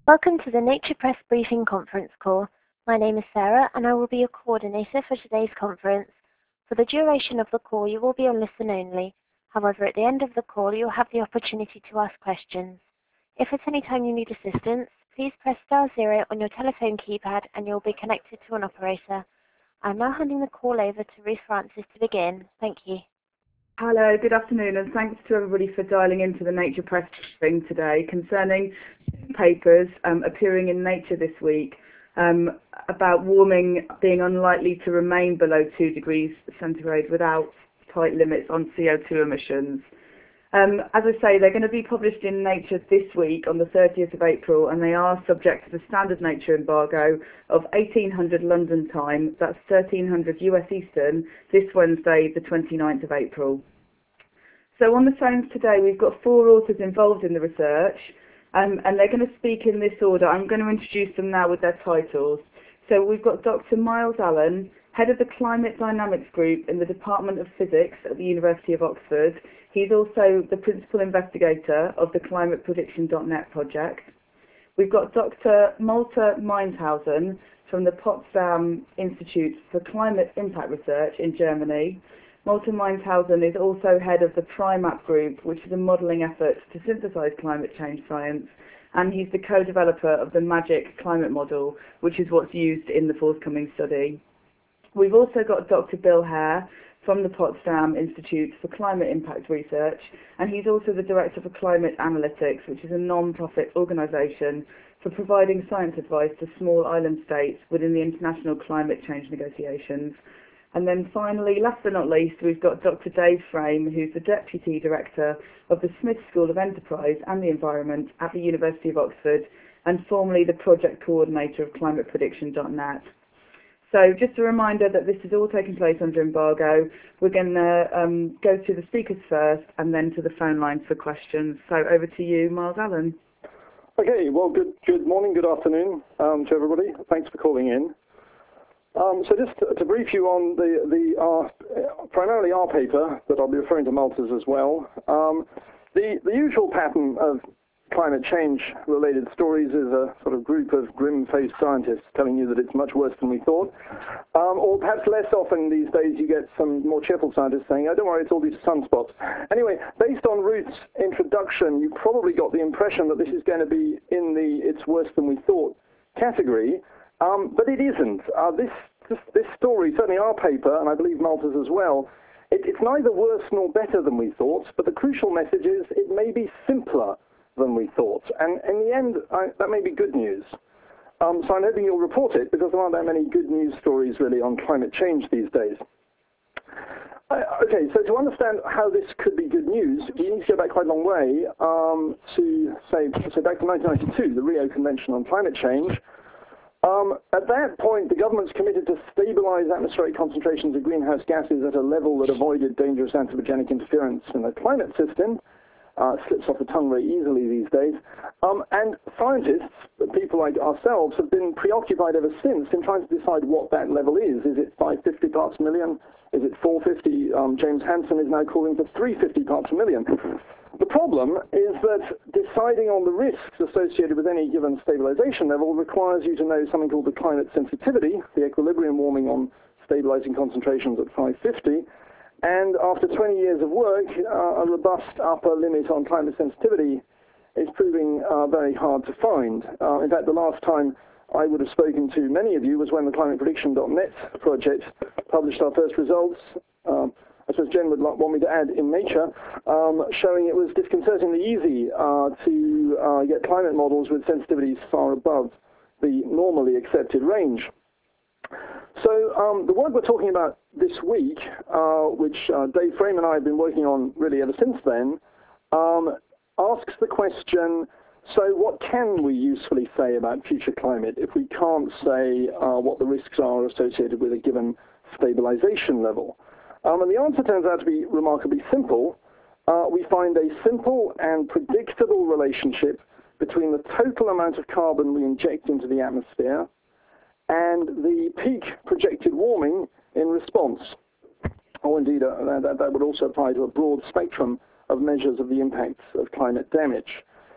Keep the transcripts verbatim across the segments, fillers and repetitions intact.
Welcome to the Nature Press Briefing conference call. My name is Sarah and I will be your coordinator for today's conference. For the duration of the call, you will be on listen only. However, at the end of the call, you'll have the opportunity to ask questions. If at any time you need assistance, please press star zero on your telephone keypad and you'll be connected to an operator. I'm now handing the call over to Ruth Francis to begin. Thank you. Hello, good afternoon, and thanks to everybody for dialing into the Nature Press briefing today concerning two papers um, appearing in Nature this week um, about warming being unlikely to remain below two degrees centigrade without tight limits on C O two emissions. Um, as I say, they're going to be published in Nature this week on the thirtieth of April, and they are subject to the standard Nature embargo of eighteen hundred London time, that's thirteen hundred U S Eastern, this Wednesday, the twenty-ninth of April. So on the phones today, we've got four authors involved in the research, um, and they're going to speak in this order. I'm going to introduce them now with their titles. So we've got Doctor Miles Allen, Head of the Climate Dynamics Group in the Department of Physics at the University of Oxford. He's also the Principal Investigator of the Climate Prediction dot net project. We've got Doctor Malte Meinshausen from the Potsdam Institute for Climate Impact Research in Germany. Malte Meinshausen is also head of the PRIMAP Group, which is a modelling effort to synthesize climate change science, and he's the co-developer of the MAGIC climate model, which is what's used in the forthcoming study. We've also got Doctor Bill Hare from the Potsdam Institute for Climate Impact Research, and he's also the Director for Climate Analytics, which is a non-profit organisation for providing science advice to small island states within the international climate change negotiations. And then finally, last but not least, we've got Doctor Dave Frame, who's the Deputy Director of the Smith School of Enterprise and the Environment at the University of Oxford, and formerly the Project Coordinator of Climate Prediction dot net. So just a reminder that this is all taking place under embargo. We're going to um, go to the speakers first and then to the phone lines for questions. So over to you, Miles Allen. Okay, well, good good morning, good afternoon um, to everybody. Thanks for calling in. Um, so just to, to brief you on the, the uh, primarily our paper, but I'll be referring to Malte's as well. Um, the, the usual pattern of climate change-related stories is a sort of group of grim-faced scientists telling you that it's much worse than we thought. Um, or perhaps less often these days you get some more cheerful scientists saying, oh, don't worry, it's all these sunspots. Anyway, based on Ruth's introduction, you probably got the impression that this is going to be in the it's worse than we thought category, um, but it isn't. Uh, this, this, this story, certainly our paper, and I believe Malte's as well, it, it's neither worse nor better than we thought, but the crucial message is it may be simpler than we thought. And in the end, I, that may be good news. Um, so I'm hoping you'll report it, because there aren't that many good news stories really on climate change these days. Uh, okay, so to understand how this could be good news, we need to go back quite a long way um, to, say, so back to nineteen ninety-two, the Rio Convention on Climate Change. Um, at that point, the government's committed to stabilize atmospheric concentrations of greenhouse gases at a level that avoided dangerous anthropogenic interference in the climate system. Uh, slips off the tongue very easily these days. Um, and scientists, people like ourselves, have been preoccupied ever since in trying to decide what that level is. Is it five hundred fifty parts per million? Is it four hundred fifty? Um, James Hansen is now calling for three hundred fifty parts per million. The problem is that deciding on the risks associated with any given stabilization level requires you to know something called the climate sensitivity, the equilibrium warming on stabilizing concentrations at five hundred fifty. And after twenty years of work, uh, a robust upper limit on climate sensitivity is proving uh, very hard to find. Uh, in fact, the last time I would have spoken to many of you was when the Climate Prediction dot net project published our first results. Um, I suppose Jen would want me to add in Nature, um, showing it was disconcertingly easy uh, to uh, get climate models with sensitivities far above the normally accepted range. So um, the work we're talking about this week, uh, which uh, Dave Frame and I have been working on really ever since then, um, asks the question, so what can we usefully say about future climate if we can't say uh, what the risks are associated with a given stabilization level? Um, and the answer turns out to be remarkably simple. Uh, we find a simple and predictable relationship between the total amount of carbon we inject into the atmosphere and the peak projected warming in response. Or indeed, uh, that, that would also apply to a broad spectrum of measures of the impacts of climate damage.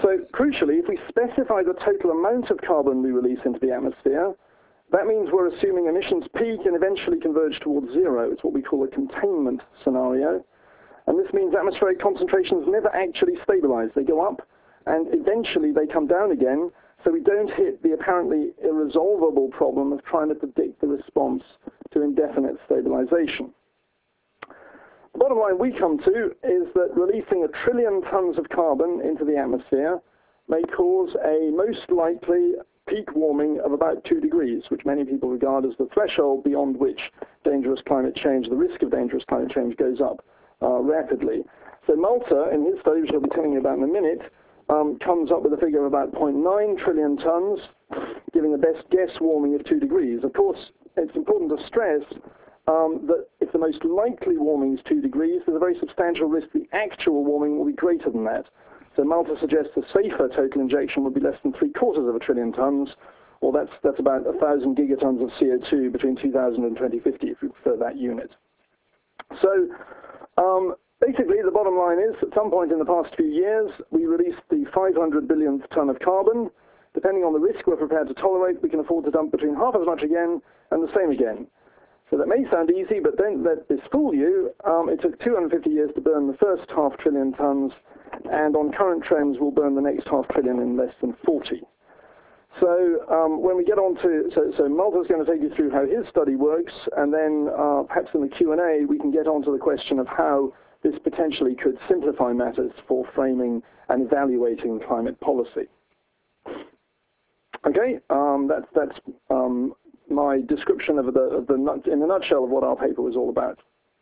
So crucially, if we specify the total amount of carbon we release into the atmosphere, that means we're assuming emissions peak and eventually converge towards zero. It's what we call a containment scenario. And this means atmospheric concentrations never actually stabilize. They go up, and eventually they come down again, so we don't hit the apparently irresolvable problem of trying to predict the response to indefinite stabilization. The bottom line we come to is that releasing a trillion tons of carbon into the atmosphere may cause a most likely peak warming of about two degrees, which many people regard as the threshold beyond which dangerous climate change, the risk of dangerous climate change, goes up uh, rapidly. So Malta, in his study, which I'll be telling you about in a minute, um, comes up with a figure of about zero point nine trillion tons, giving a best guess warming of two degrees. Of course, it's important to stress um, that if the most likely warming is two degrees, there's a very substantial risk the actual warming will be greater than that. So Malta suggests a safer total injection would be less than three quarters of a trillion tons, or that's, that's about one thousand gigatons of C O two between two thousand and twenty fifty, if you prefer that unit. So um, basically, the bottom line is, at some point in the past few years, we released the five hundred billionth ton of carbon. Depending on the risk we're prepared to tolerate, we can afford to dump between half as much again and the same again. So that may sound easy, but don't let this fool you. Um, it took two hundred fifty years to burn the first half trillion tons, and on current trends, we'll burn the next half trillion in less than forty. So um, when we get on to, so, so Malta's going to take you through how his study works, and then uh, perhaps in the Q and A, we can get on to the question of how this potentially could simplify matters for framing and evaluating climate policy. Okay, um, that's, that's um, my description of the, of the, in a nutshell, of what our paper was all about.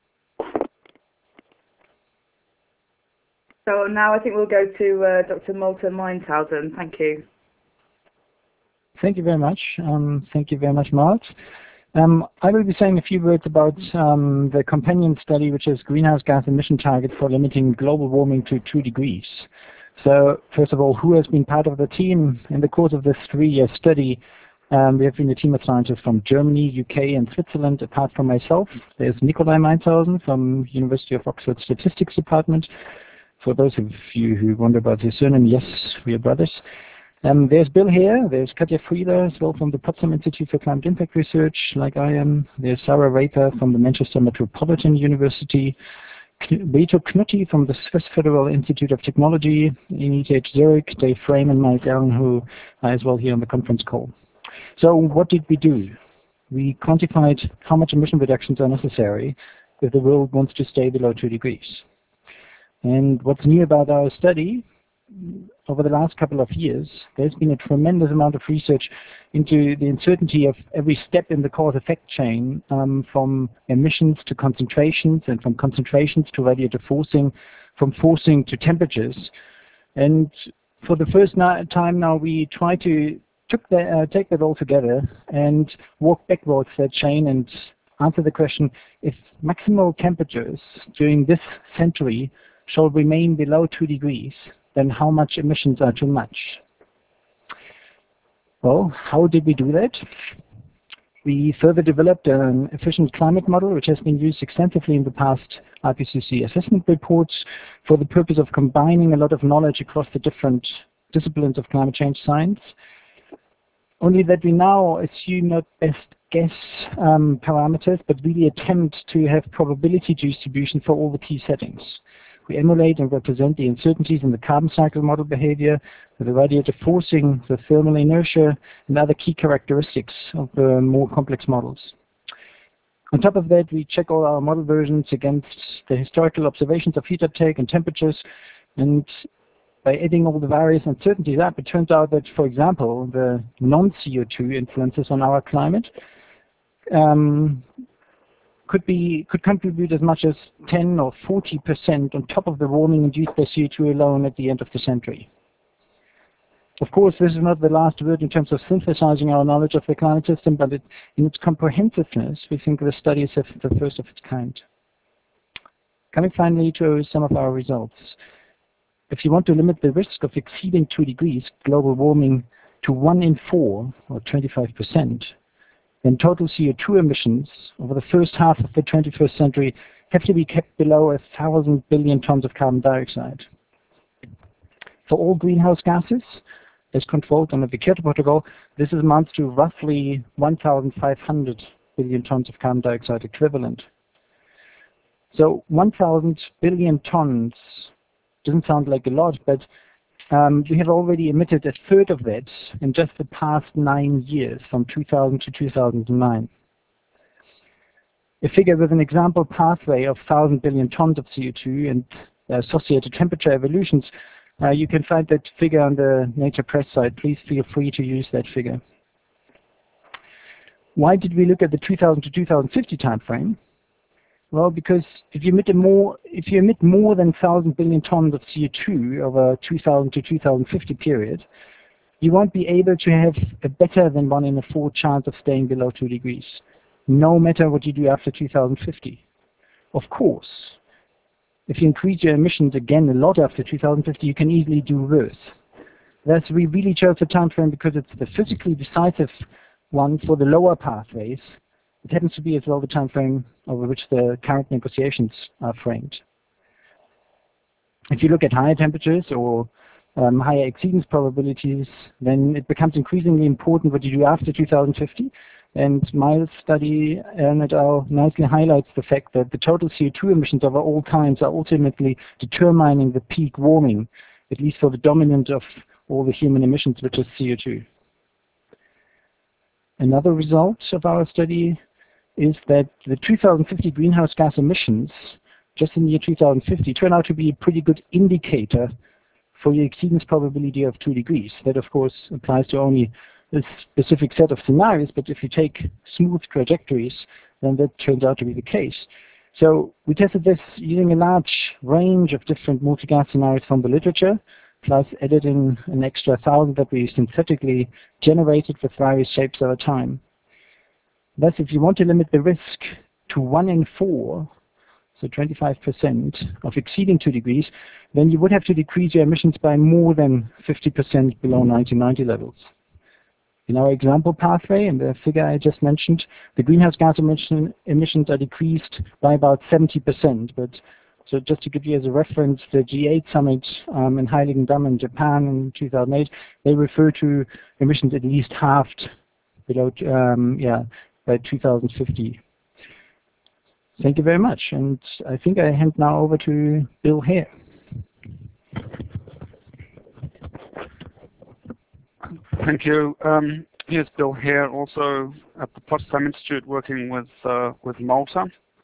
So now I think we'll go to uh, Doctor Malte Meinshausen. Thank you. Thank you very much. Um, thank you very much, Malt. Um, I will be saying a few words about um, the companion study, which is greenhouse gas emission target for limiting global warming to two degrees. So first of all, who has been part of the team in the course of this three-year study? Um, we have been a team of scientists from Germany, U K, and Switzerland. Apart from myself, there's Nikolai Meinshausen from University of Oxford Statistics Department. For those of you who wonder about his surname, yes, we are brothers. Um, there's Bill here. There's Katja Frieder as well from the Potsdam Institute for Climate Impact Research, like I am. There's Sarah Raper from the Manchester Metropolitan University. Beto Knutti from the Swiss Federal Institute of Technology in E T H Zurich. Dave Frame and Mike Allen, who are as well here on the conference call. So what did we do? We quantified how much emission reductions are necessary if the world wants to stay below two degrees. And what's new about our study, over the last couple of years, there's been a tremendous amount of research into the uncertainty of every step in the cause-effect chain, um, from emissions to concentrations, and from concentrations to radiative forcing, from forcing to temperatures. And for the first time now, we try to took the, uh, take that all together and walk backwards that chain and answer the question, if maximal temperatures during this century shall remain below two degrees, then how much emissions are too much? Well, how did we do that? We further developed an efficient climate model, which has been used extensively in the past I P C C assessment reports for the purpose of combining a lot of knowledge across the different disciplines of climate change science. Only that we now assume not best guess um, parameters, but really attempt to have probability distribution for all the key settings. We emulate and represent the uncertainties in the carbon cycle model behavior, the radiative forcing, the thermal inertia, and other key characteristics of the more complex models. On top of that, we check all our model versions against the historical observations of heat uptake and temperatures, and by adding all the various uncertainties up, it turns out that, for example, the non-C O two influences on our climate um, could be could contribute as much as ten or forty percent on top of the warming induced by C O two alone at the end of the century. Of course, this is not the last word in terms of synthesizing our knowledge of the climate system, but it, in its comprehensiveness, we think the study is the first of its kind. Coming finally to some of our results. If you want to limit the risk of exceeding two degrees global warming to one in four, or twenty-five percent, then total C O two emissions over the first half of the twenty-first century have to be kept below a thousand billion tons of carbon dioxide. For all greenhouse gases, as controlled under the Kyoto Protocol, this amounts to roughly one thousand five hundred billion tons of carbon dioxide equivalent. So one thousand billion tons doesn't sound like a lot, but um, we have already emitted a third of that in just the past nine years, from two thousand to two thousand nine. A figure with an example pathway of one thousand billion tons of C O two and associated temperature evolutions, uh, you can find that figure on the Nature Press site. Please feel free to use that figure. Why did we look at the two thousand to two thousand fifty time frame? Well, because if you emit a more, if you emit more than one thousand billion tons of C O two over a two thousand to two thousand fifty period, you won't be able to have a better than one in a four chance of staying below two degrees, no matter what you do after two thousand fifty. Of course, if you increase your emissions again a lot after two thousand fifty, you can easily do worse. Thus, we really chose the time frame because it's the physically decisive one for the lower pathways. It happens to be as well the time frame over which the current negotiations are framed. If you look at higher temperatures or um, higher exceedance probabilities, then it becomes increasingly important what you do after two thousand fifty. And Miles' study um, et al. Nicely highlights the fact that the total C O two emissions over all times are ultimately determining the peak warming, at least for the dominant of all the human emissions, which is C O two. Another result of our study is that the two thousand fifty greenhouse gas emissions, just in the year two thousand fifty, turn out to be a pretty good indicator for the exceedance probability of two degrees. That, of course, applies to only a specific set of scenarios, but if you take smooth trajectories, then that turns out to be the case. So we tested this using a large range of different multi-gas scenarios from the literature, plus added in an extra thousand that we synthetically generated with various shapes over time. Thus, if you want to limit the risk to one in four, so twenty-five percent of exceeding two degrees, then you would have to decrease your emissions by more than fifty percent below nineteen ninety levels. In our example pathway, in the figure I just mentioned, the greenhouse gas emission, emissions are decreased by about seventy percent. But so just to give you as a reference, the G eight summit um, in Heiligendamm in Japan in two thousand eight, they refer to emissions at least halved below, um, yeah, by two thousand fifty. Thank you very much. And I think I hand now over to Bill Hare. Thank you. Um, here's Bill Hare, also at the Potsdam Institute, working with uh, with Malta.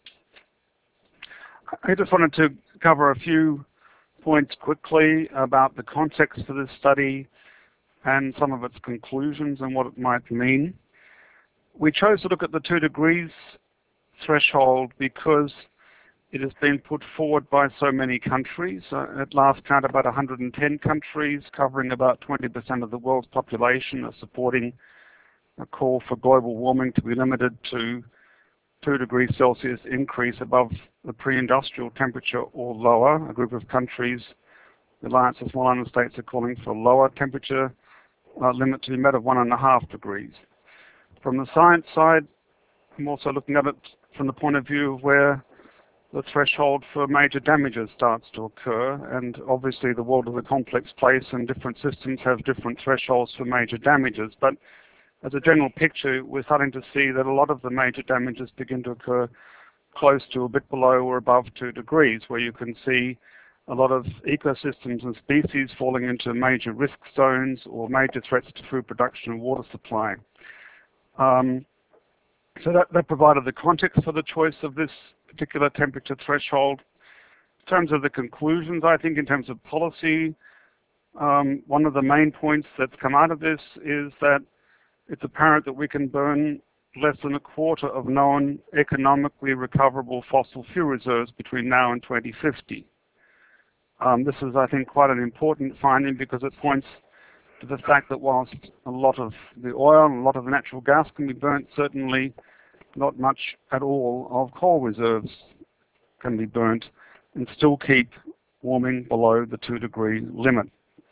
I just wanted to cover a few points quickly about the context for this study and some of its conclusions and what it might mean. We chose to look at the two degrees threshold because it has been put forward by so many countries. Uh, at last count, about one hundred ten countries, covering about twenty percent of the world's population, are supporting a call for global warming to be limited to two degrees Celsius increase above the pre-industrial temperature or lower. A group of countries, the Alliance of Small Island States, are calling for a lower temperature uh, limit to be met of one and a half degrees. From the science side, I'm also looking at it from the point of view of where the threshold for major damages starts to occur, and obviously the world is a complex place and different systems have different thresholds for major damages. But as a general picture, we're starting to see that a lot of the major damages begin to occur close to a bit below or above two degrees, where you can see a lot of ecosystems and species falling into major risk zones or major threats to food production and water supply. Um, so that, that provided the context for the choice of this particular temperature threshold. In terms of the conclusions, I think in terms of policy, um, one of the main points that's come out of this is that it's apparent that we can burn less than a quarter of known economically recoverable fossil fuel reserves between now and twenty fifty. Um, this is, I think, quite an important finding because it points to the fact that whilst a lot of the oil and a lot of the natural gas can be burnt, certainly not much at all of coal reserves can be burnt and still keep warming below the two degree limit.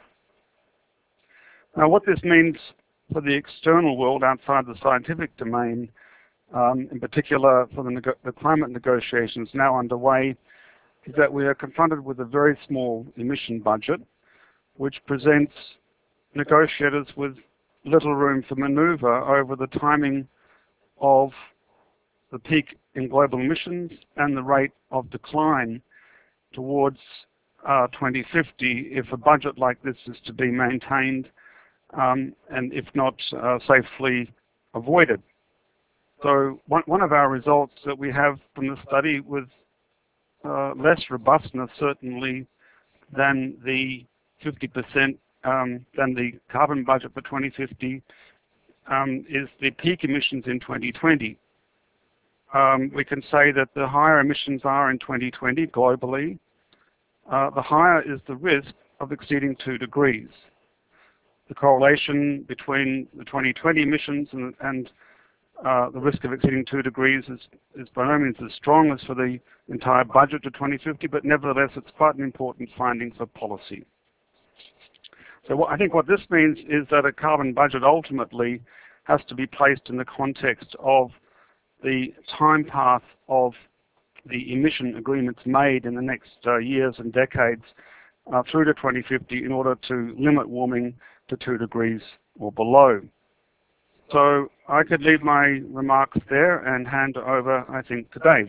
Now, what this means for the external world outside the scientific domain, um, in particular for the, the climate negotiations now underway, is that we are confronted with a very small emission budget. which presents negotiators with little room for maneuver over the timing of the peak in global emissions and the rate of decline towards uh, twenty fifty if a budget like this is to be maintained um, and if not uh, safely avoided. So one, one of our results that we have from the study with uh, less robustness certainly than the fifty percent um, than the carbon budget for twenty fifty um, is the peak emissions in twenty twenty. Um, we can say that the higher emissions are in twenty twenty globally, uh, the higher is the risk of exceeding two degrees. The correlation between the twenty twenty emissions and, and uh, the risk of exceeding two degrees is, is by no means as strong as for the entire budget to twenty fifty, but nevertheless it's quite an important finding for policy. So what, I think what this means is that a carbon budget ultimately has to be placed in the context of the time path of the emission agreements made in the next uh, years and decades uh, through to twenty fifty in order to limit warming to two degrees or below. So I could leave my remarks there and hand over, I think, to Dave.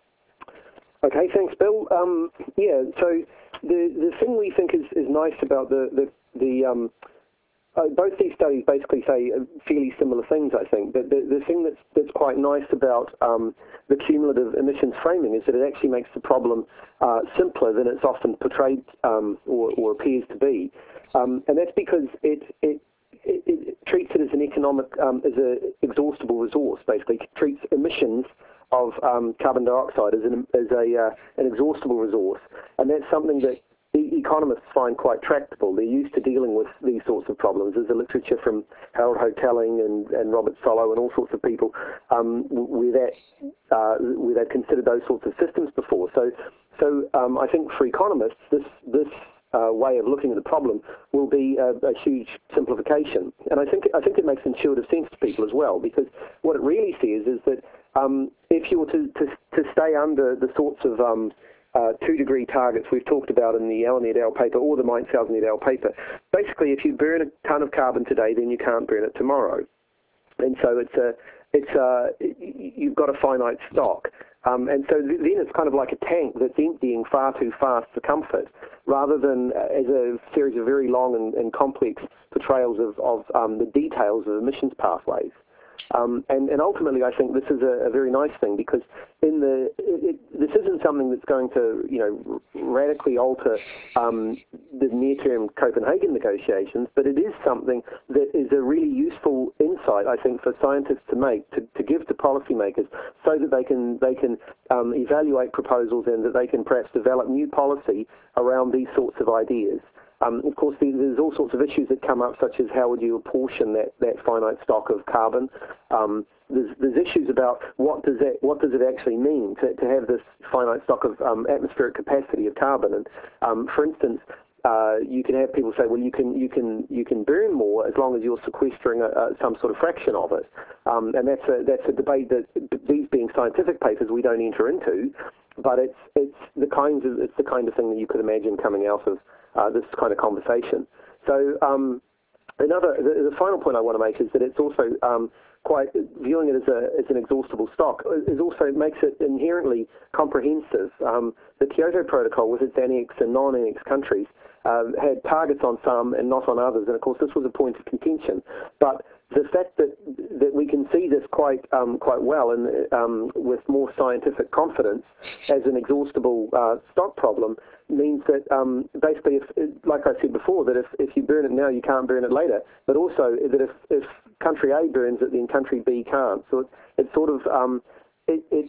Okay, thanks, Bill. Um, yeah, so the the thing we think is, is nice about the the, the um, uh, both these studies basically say fairly similar things, I think. But the, the thing that's that's quite nice about um, the cumulative emissions framing is that it actually makes the problem uh, simpler than it's often portrayed um, or, or appears to be, um, and that's because it it It, it treats it as an economic, um, as an exhaustible resource. Basically, it treats emissions of um, carbon dioxide as an as a uh, an exhaustible resource, and that's something that the economists find quite tractable. They're used to dealing with these sorts of problems. There's a literature from Harold Hotelling and, and Robert Solow and all sorts of people um, where that uh, where they've considered those sorts of systems before. So, so um, I think for economists, this this Uh, way of looking at the problem will be a, a huge simplification, and I think I think it makes intuitive sense to people as well, because what it really says is that um, if you were to, to to stay under the sorts of um, uh, two degree targets we've talked about in the Allen et al. Paper or the Meinshausen et al. Paper, basically if you burn a ton of carbon today, then you can't burn it tomorrow, and so it's a it's a you've got a finite stock. Um, and so then it's kind of like a tank that's emptying far too fast for comfort, rather than as a series of very long and, and complex portrayals of, of um, the details of emissions pathways. Um, and, and ultimately, I think this is a, a very nice thing, because in the it, it, this isn't something that's going to, you know, radically alter um, the near-term Copenhagen negotiations, but it is something that is a really useful insight, I think, for scientists to make to, to give to policymakers, so that they can they can um, evaluate proposals and that they can perhaps develop new policy around these sorts of ideas. Um, of course, there's all sorts of issues that come up, such as how would you apportion that, that finite stock of carbon. Um, there's, there's issues about what does that what does it actually mean to, to have this finite stock of um, atmospheric capacity of carbon. And um, for instance, uh, you can have people say, well, you can you can you can burn more as long as you're sequestering a, a, some sort of fraction of it. Um, and that's a that's a debate that, these being scientific papers, we don't enter into. But it's it's the kinds of it's the kind of thing that you could imagine coming out of Uh, this kind of conversation. So um, another, the, the final point I want to make is that it's also um, quite, viewing it as, a, as an exhaustible stock, is also makes it inherently comprehensive. Um, the Kyoto Protocol, with its annex and non-annex countries, uh, had targets on some and not on others, and of course this was a point of contention. But the fact that that we can see this quite um, quite well and um, with more scientific confidence as an exhaustible uh, stock problem means that um, basically, if, like I said before, that if, if you burn it now, you can't burn it later. But also that if, if country A burns it, then country B can't. So it, it sort of um, it, it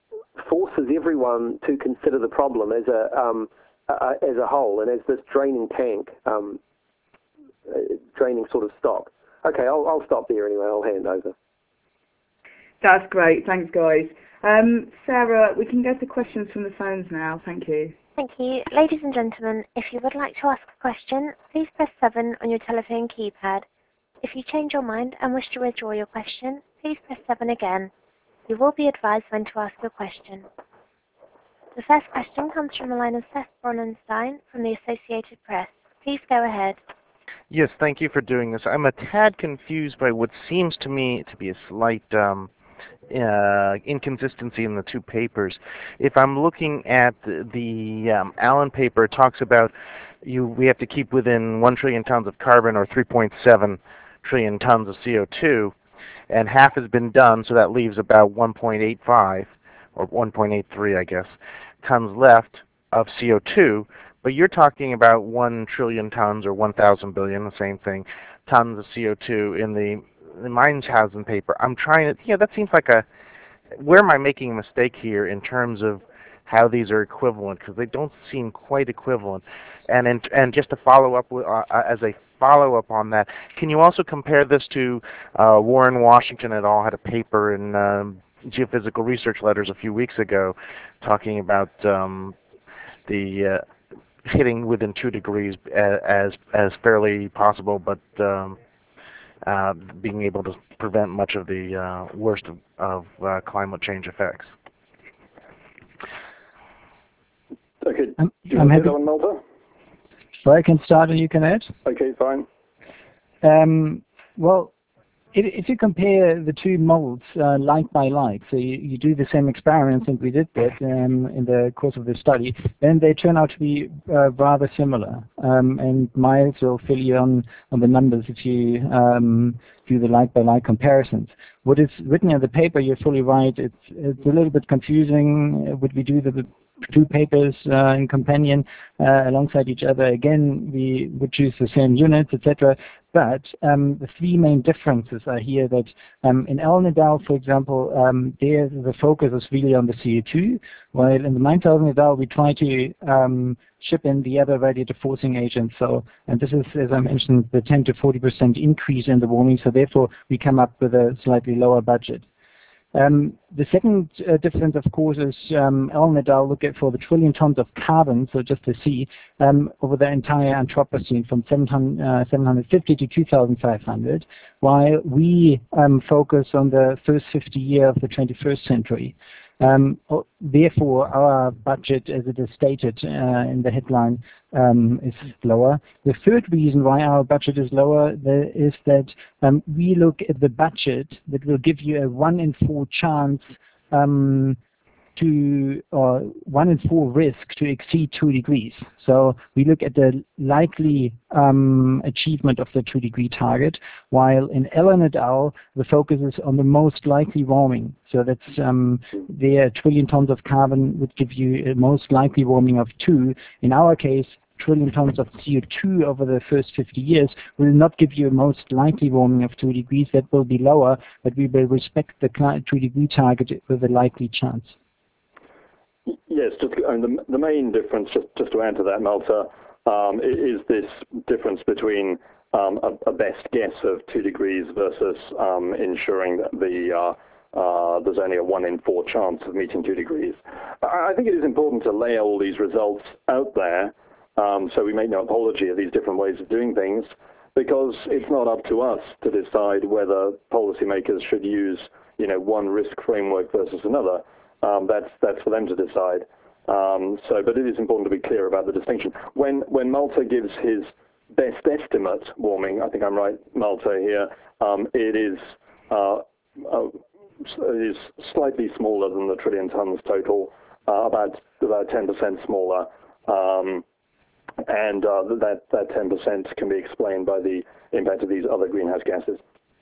forces everyone to consider the problem as a um, uh, as a whole and as this draining tank, um, uh, draining sort of stock. Okay, I'll, I'll stop there anyway. I'll hand over. That's great. Thanks, guys. Um, Sarah, we can go to questions from the phones now. Thank you. Thank you. Ladies and gentlemen, if you would like to ask a question, please press seven on your telephone keypad. If you change your mind and wish to withdraw your question, please press seven again. You will be advised when to ask your question. The first question comes from the line of Seth Bronenstein from the Associated Press. Please go ahead. Yes, thank you for doing this. I'm a tad confused by what seems to me to be a slight um, uh, inconsistency in the two papers. If I'm looking at the, the um, Allen paper, it talks about you we have to keep within one trillion tons of carbon or three point seven trillion tons of C O two, and half has been done, so that leaves about one point eight five or one point eight three, I guess, tons left of C O two. But you're talking about one trillion tons or one thousand billion, the same thing, tons of C O two in the, the Munchausen paper. I'm trying to, you know, that seems like a, where am I making a mistake here in terms of how these are equivalent? Because they don't seem quite equivalent. And in, and just to follow up with, uh, as a follow-up on that, can you also compare this to uh, Warren Washington et al. Had a paper in um, Geophysical Research Letters a few weeks ago talking about um, the uh, hitting within two degrees as as fairly possible, but um, uh, being able to prevent much of the uh, worst of, of uh, climate change effects. Okay, I'm, do you I'm want to happy. do that one, Malta? So I can start and you can add. Okay, fine. Um, well, if, if you compare the two molds uh, like by like, so you, you do the same experiments, and we did that um, in the course of the study, then they turn out to be uh, rather similar. Um, and Miles will fill you on, on the numbers if you um, do the like by like comparisons. What is written in the paper, you're fully right, it's, it's a little bit confusing. Would we do the two papers uh, in companion uh, alongside each other? Again, we would choose the same units, et cetera. But um, the three main differences are here that um, in Allen et al., for example, um, there the focus is really on the C O two, while in the Munchausen et al. We try to um, ship in the other radiator forcing agents. So, and this is, as I mentioned, the ten to forty percent increase in the warming. So therefore, we come up with a slightly lower budget. Um, the second uh, difference, of course, is um, Allen et al. Look at for the trillion tons of carbon, so just to see, um, over the entire Anthropocene from seven hundred fifty to two thousand five hundred, while we um, focus on the first fifty years of the twenty-first century. Um, therefore, our budget, as it is stated uh, in the headline, um, is lower. The third reason why our budget is lower the, is that um, we look at the budget that will give you a one in four chance um, to, or one in four risk to exceed two degrees. So we look at the likely um, achievement of the two degree target, while in Allen et al. The focus is on the most likely warming. So that's um, their trillion tons of carbon would give you a most likely warming of two. In our case, trillion tons of C O two over the first fifty years will not give you a most likely warming of two degrees. That will be lower, but we will respect the two degree target with a likely chance. Yes, just, and the, the main difference, just, just to add to that, Malta, um, is this difference between um, a, a best guess of two degrees versus um, ensuring that the uh, uh, there's only a one in four chance of meeting two degrees. I, I think it is important to lay all these results out there, um, so we make no apology of these different ways of doing things, because it's not up to us to decide whether policymakers should use, you know, one risk framework versus another. Um, that's that's for them to decide. Um, so, but it is important to be clear about the distinction. When when Malta gives his best estimate warming, I think I'm right, Malta here. Um, it is uh, uh, it is slightly smaller than the trillion tons total, uh, about about ten percent smaller, um, and uh, that that ten percent can be explained by the impact of these other greenhouse gases.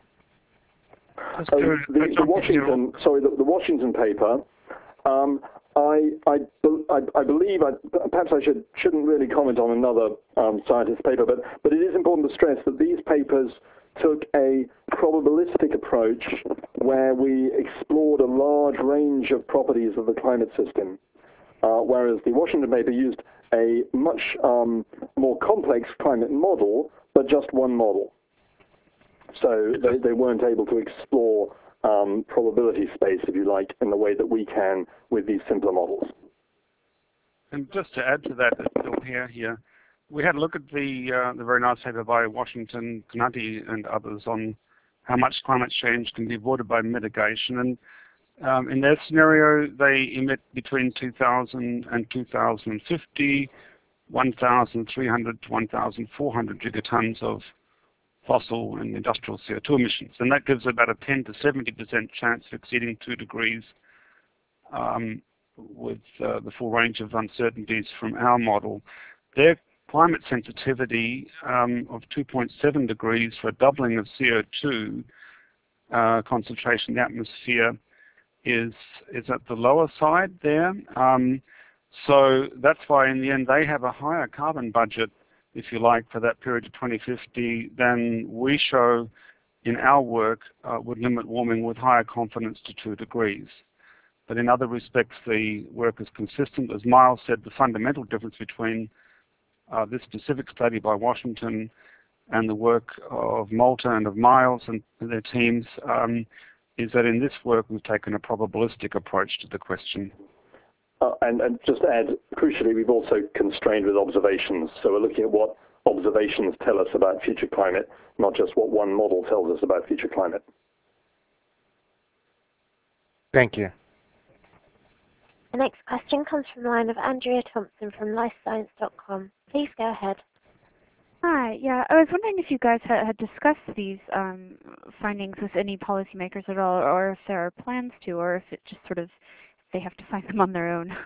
Uh, the, the Washington, sorry, the, the Washington paper. Um, I, I, I, I believe, I, perhaps I should, shouldn't really comment on another um, scientist's paper, but, but it is important to stress that these papers took a probabilistic approach where we explored a large range of properties of the climate system, uh, whereas the Washington paper used a much um, more complex climate model, but just one model. So they, they weren't able to explore Um, probability space, if you like, in the way that we can with these simpler models. And just to add to that, Bill here, here, we had a look at the uh, the very nice paper by Washington, Canati, and others on how much climate change can be avoided by mitigation. And um, in their scenario, they emit between two thousand and two thousand fifty one thousand three hundred to one thousand four hundred gigatons of fossil and industrial C O two emissions. And that gives about a ten to seventy percent chance of exceeding two degrees um, with uh, the full range of uncertainties from our model. Their climate sensitivity um, of two point seven degrees for a doubling of C O two uh, concentration in the atmosphere is, is at the lower side there. Um, so that's why in the end they have a higher carbon budget, if you like, for that period of twenty fifty than we show in our work uh, would limit warming with higher confidence to two degrees. But in other respects, the work is consistent. As Miles said, the fundamental difference between uh, this specific study by Washington and the work of Malta and of Miles and their teams um, is that in this work we've taken a probabilistic approach to the question. Uh, and, and just to add, crucially, we've also constrained with observations. So we're looking at what observations tell us about future climate, not just what one model tells us about future climate. Thank you. The next question comes from the line of Andrea Thompson from life science dot com. Please go ahead. Hi. Yeah, I was wondering if you guys had, had discussed these um, findings with any policymakers at all, or if there are plans to, or if it just sort of they have to find them on their own.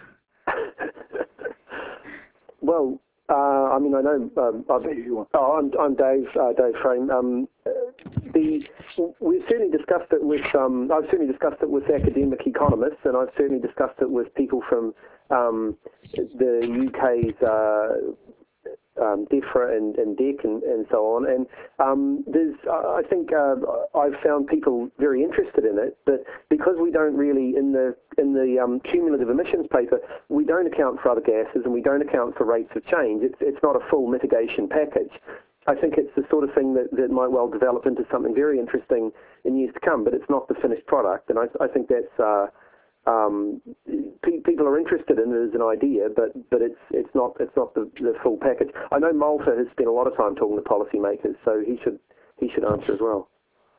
Well, uh, I mean, I know. Um, oh, I'm, I'm Dave. Uh, Dave Frame. Um, the we've certainly discussed it with. Um, I've certainly discussed it with academic economists, and I've certainly discussed it with people from um, the U K's. Uh, Um, DEFRA and, and D E C and, and so on, and um, there's, uh, I think uh, I've found people very interested in it, but because we don't really, in the in the um, cumulative emissions paper, we don't account for other gases and we don't account for rates of change. It's it's not a full mitigation package. I think it's the sort of thing that, that might well develop into something very interesting in years to come, but it's not the finished product, and I, I think that's. Uh, Um, pe people are interested in it as an idea, but but it's it's not it's not the, the full package. I know Malta has spent a lot of time talking to policymakers, so he should he should answer as well.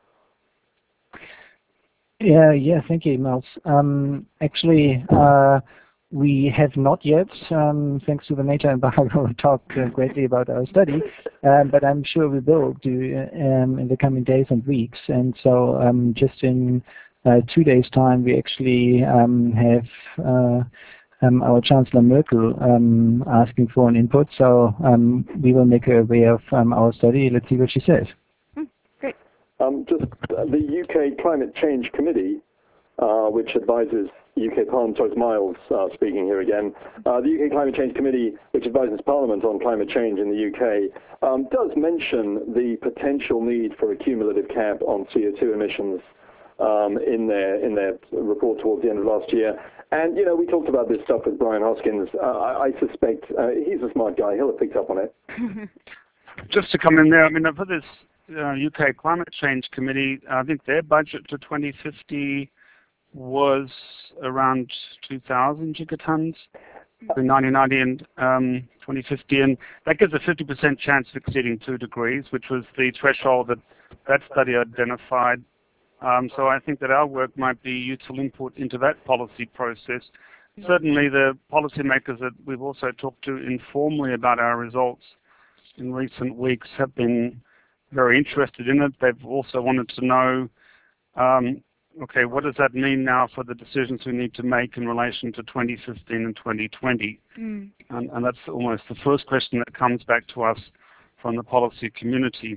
Yeah, yeah, thank you, Miles. Um, actually, uh, we have not yet, um, thanks to the nature embargo, talked uh, greatly about our study, um, but I'm sure we will do um, in the coming days and weeks. And so, um, just in Uh, two days' time, we actually um, have uh, um, our Chancellor Merkel um, asking for an input. So um, we will make her aware of um, our study. Let's see what she says. Mm, great. Um, just uh, the U K Climate Change Committee, uh, which advises U K Parliament, sorry, it's Miles uh, speaking here again. Uh, the U K Climate Change Committee, which advises Parliament on climate change in the U K, um, does mention the potential need for a cumulative cap on C O two emissions. Um, in their in their report towards the end of last year, and you know we talked about this stuff with Brian Hoskins. Uh, I, I suspect uh, he's a smart guy; he'll have picked up on it. Just to come in there, I mean for this uh, U K Climate Change Committee, I think their budget to twenty fifty was around two thousand gigatons between nineteen ninety and um, twenty fifty, and that gives a fifty percent chance of exceeding two degrees, which was the threshold that that study identified. Um, so I think that our work might be useful input into that policy process. Certainly the policymakers that we've also talked to informally about our results in recent weeks have been very interested in it. They've also wanted to know, um, okay, what does that mean now for the decisions we need to make in relation to twenty fifteen and twenty twenty? Mm. And, and that's almost the first question that comes back to us from the policy community.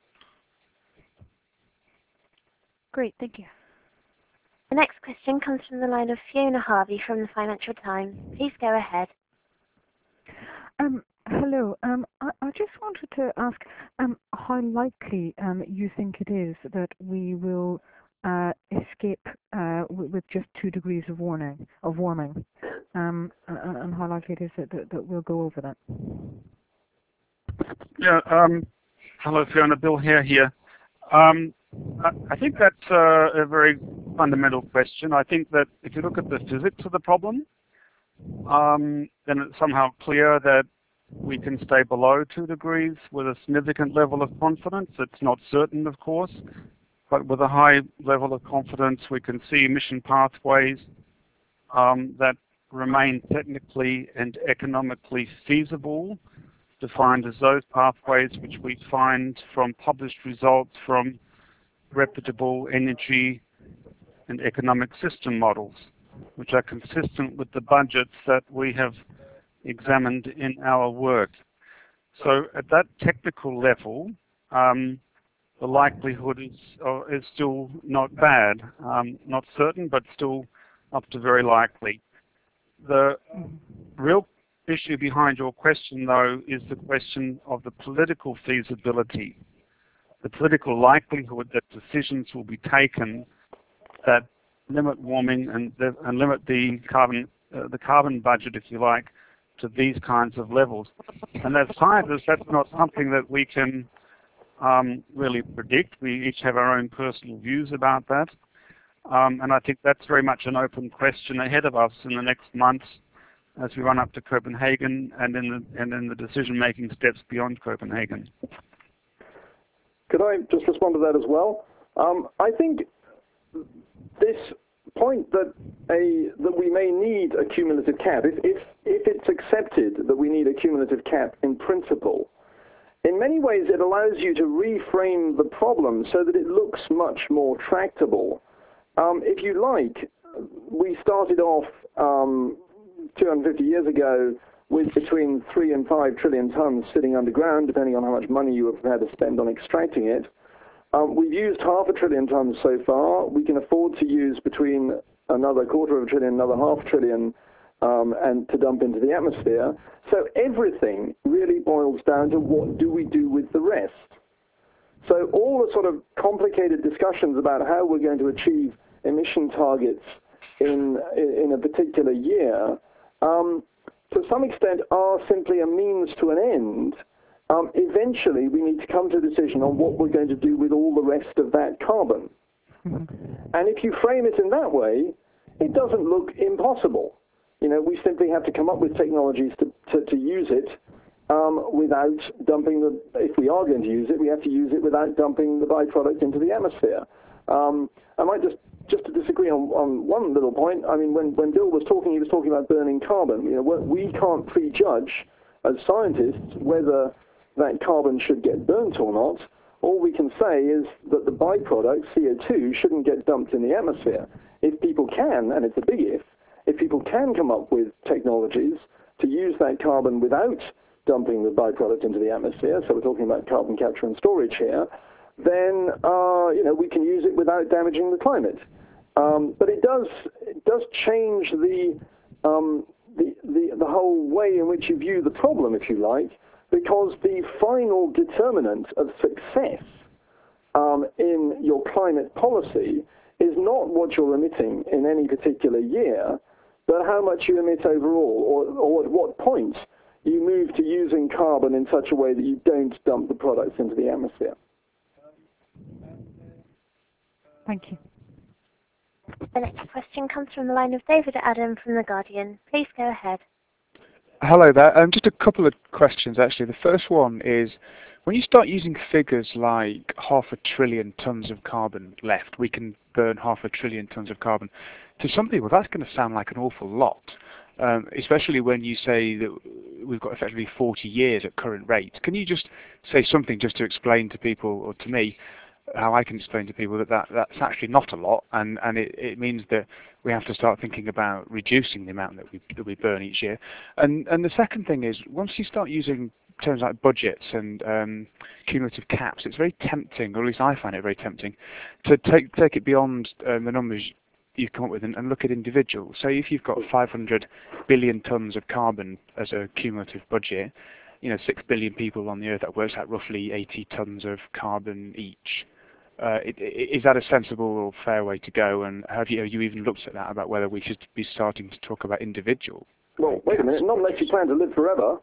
Great, thank you. The next question comes from the line of Fiona Harvey from the Financial Times. Please go ahead. Um, hello. Um, I, I just wanted to ask um, how likely um, you think it is that we will uh, escape uh, with, with just two degrees of warming, of warming, um, and, and how likely it is that, that, that we'll go over that. Yeah. Um, hello, Fiona. Bill Hare here. Um, I think that's uh, a very fundamental question. I think that if you look at the physics of the problem, um, then it's somehow clear that we can stay below two degrees with a significant level of confidence. It's not certain, of course, but with a high level of confidence, we can see emission pathways um, that remain technically and economically feasible, defined as those pathways which we find from published results from reputable energy and economic system models, which are consistent with the budgets that we have examined in our work. So at that technical level, um, the likelihood is, uh, is still not bad, um, not certain, but still up to very likely. The real issue behind your question, though, is the question of the political feasibility, the political likelihood that decisions will be taken that limit warming and, and limit the carbon, uh, the carbon budget, if you like, to these kinds of levels. And as scientists, that's not something that we can um, really predict. We each have our own personal views about that. Um, and I think that's very much an open question ahead of us in the next months as we run up to Copenhagen and in the, and in the decision-making steps beyond Copenhagen. Could I just respond to that as well? Um, I think this point that a that we may need a cumulative cap, if, if, if it's accepted that we need a cumulative cap in principle, in many ways it allows you to reframe the problem so that it looks much more tractable. Um, if you like, we started off um, two hundred fifty years ago with between three and five trillion tons sitting underground, depending on how much money you were prepared to spend on extracting it. Um, we've used half a trillion tons so far. We can afford to use between another quarter of a trillion, another half trillion, um, and to dump into the atmosphere. So everything really boils down to what do we do with the rest. So all the sort of complicated discussions about how we're going to achieve emission targets in in a particular year, um, to some extent, are simply a means to an end. Um, eventually, we need to come to a decision on what we're going to do with all the rest of that carbon. And if you frame it in that way, it doesn't look impossible. You know, we simply have to come up with technologies to, to, to use it um, without dumping the, if we are going to use it, we have to use it without dumping the byproduct into the atmosphere. Um, I might just, just to disagree on, on one little point, I mean, when, when Bill was talking, he was talking about burning carbon. You know, we can't prejudge as scientists whether that carbon should get burnt or not. All we can say is that the byproduct, C O two, shouldn't get dumped in the atmosphere. If people can, and it's a big if, if people can come up with technologies to use that carbon without dumping the byproduct into the atmosphere, so we're talking about carbon capture and storage here, then uh, you know, we can use it without damaging the climate. Um, but it does, it does change the, um, the, the, the whole way in which you view the problem, if you like, because the final determinant of success um, in your climate policy is not what you're emitting in any particular year, but how much you emit overall, or, or at what point you move to using carbon in such a way that you don't dump the products into the atmosphere. Thank you. The next question comes from the line of David Adam from The Guardian. Please go ahead. Hello there. Um, just a couple of questions, actually. The first one is, when you start using figures like half a trillion tons of carbon left, we can burn half a trillion tons of carbon, to some people that's going to sound like an awful lot, um, especially when you say that we've got effectively forty years at current rates. Can you just say something just to explain to people, or to me, how I can explain to people that, that that's actually not a lot, and, and it, it means that we have to start thinking about reducing the amount that we, that we burn each year. And, and the second thing is, once you start using terms like budgets and um, cumulative caps, it's very tempting, or at least I find it very tempting, to take, take it beyond um, the numbers you've come up with and, and look at individuals. So if you've got five hundred billion tons of carbon as a cumulative budget, you know, six billion people on the Earth, that works out roughly eighty tons of carbon each. Uh, it, it, is that a sensible or fair way to go? And have you, have you even looked at that, about whether we should be starting to talk about individual? Well, wait a minute, not unless you plan to live forever.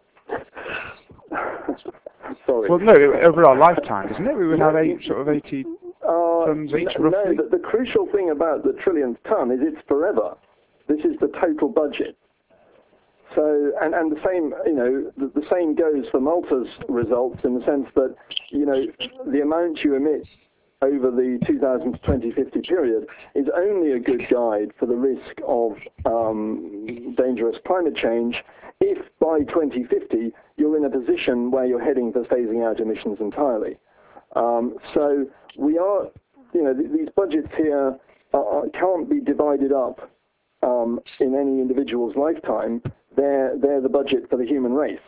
Sorry. Well, no, over our lifetime, isn't it? We would have eight, sort of eighty uh, tons each, no, roughly? No, the, the crucial thing about the trillionth ton is it's forever. This is the total budget. So, and, and the same, you know, the, the same goes for Malta's results, in the sense that, you know, the amount you emit over the two thousand to twenty fifty period is only a good guide for the risk of um, dangerous climate change if by twenty fifty you're in a position where you're heading for phasing out emissions entirely. Um, so we are, you know, th these budgets here uh, can't be divided up um, in any individual's lifetime. They're, they're the budget for the human race.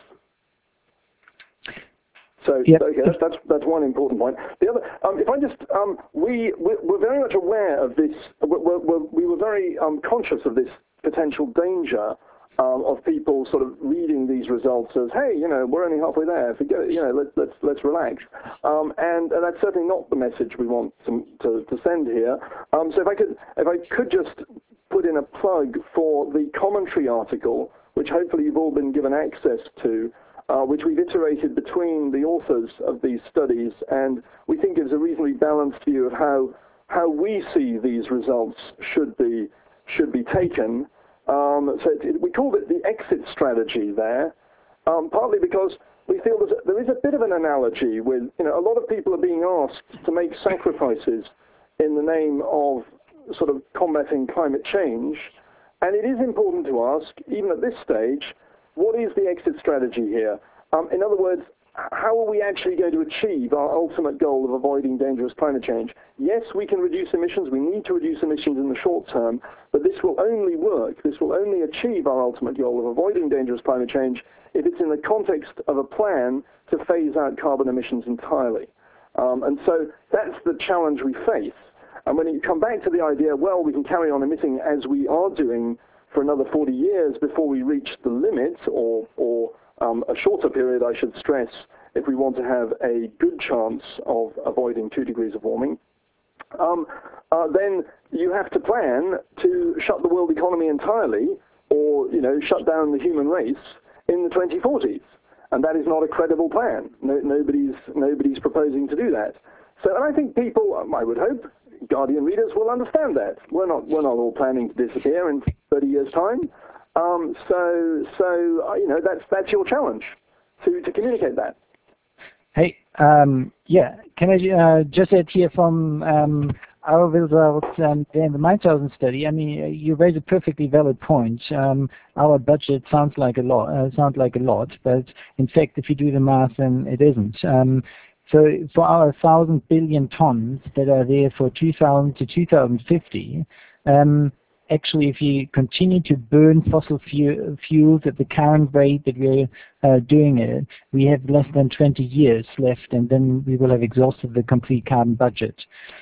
So, yep. okay, that's, that's that's one important point. The other, um, if I just, um, we we're very much aware of this. We're, we're, we were very um, conscious of this potential danger um, of people sort of reading these results as, hey, you know, we're only halfway there. Forget it, you know, let's let's let's relax. Um, and, and that's certainly not the message we want to to, to send here. Um, so if I could if I could just put in a plug for the commentary article, which hopefully you've all been given access to. Uh, which we've iterated between the authors of these studies, and we think gives a reasonably balanced view of how how we see these results should be should be taken. Um, so it, we called it the exit strategy there, um, partly because we feel that there is a bit of an analogy with, you know, a lot of people are being asked to make sacrifices in the name of sort of combating climate change, and it is important to ask, even at this stage, what is the exit strategy here? Um, in other words, how are we actually going to achieve our ultimate goal of avoiding dangerous climate change? Yes, we can reduce emissions. We need to reduce emissions in the short term, but this will only work. This will only achieve our ultimate goal of avoiding dangerous climate change if it's in the context of a plan to phase out carbon emissions entirely. Um, and so that's the challenge we face. And when you come back to the idea, well, we can carry on emitting as we are doing for another forty years before we reach the limit, or, or um, a shorter period, I should stress, if we want to have a good chance of avoiding two degrees of warming, um, uh, then you have to plan to shut the world economy entirely, or, you know, shut down the human race in the twenty forties. And that is not a credible plan. No, nobody's, nobody's proposing to do that. So, and I think people, I would hope, Guardian readers will understand that. We're not, we're not all planning to disappear in thirty years' time. Um, so, so uh, you know, that's that's your challenge to to communicate that. Hey, um, yeah, can I uh, just add here from um, our results um, in the Meinshausen study? I mean, you raise a perfectly valid point. Um, our budget sounds like a lot, uh, sounds like a lot, but in fact, if you do the math, then it isn't. Um, So for our thousand billion tons that are there for two thousand to two thousand fifty, um, actually if you continue to burn fossil fu fuels at the current rate that we're uh, doing it, we have less than twenty years left, and then we will have exhausted the complete carbon budget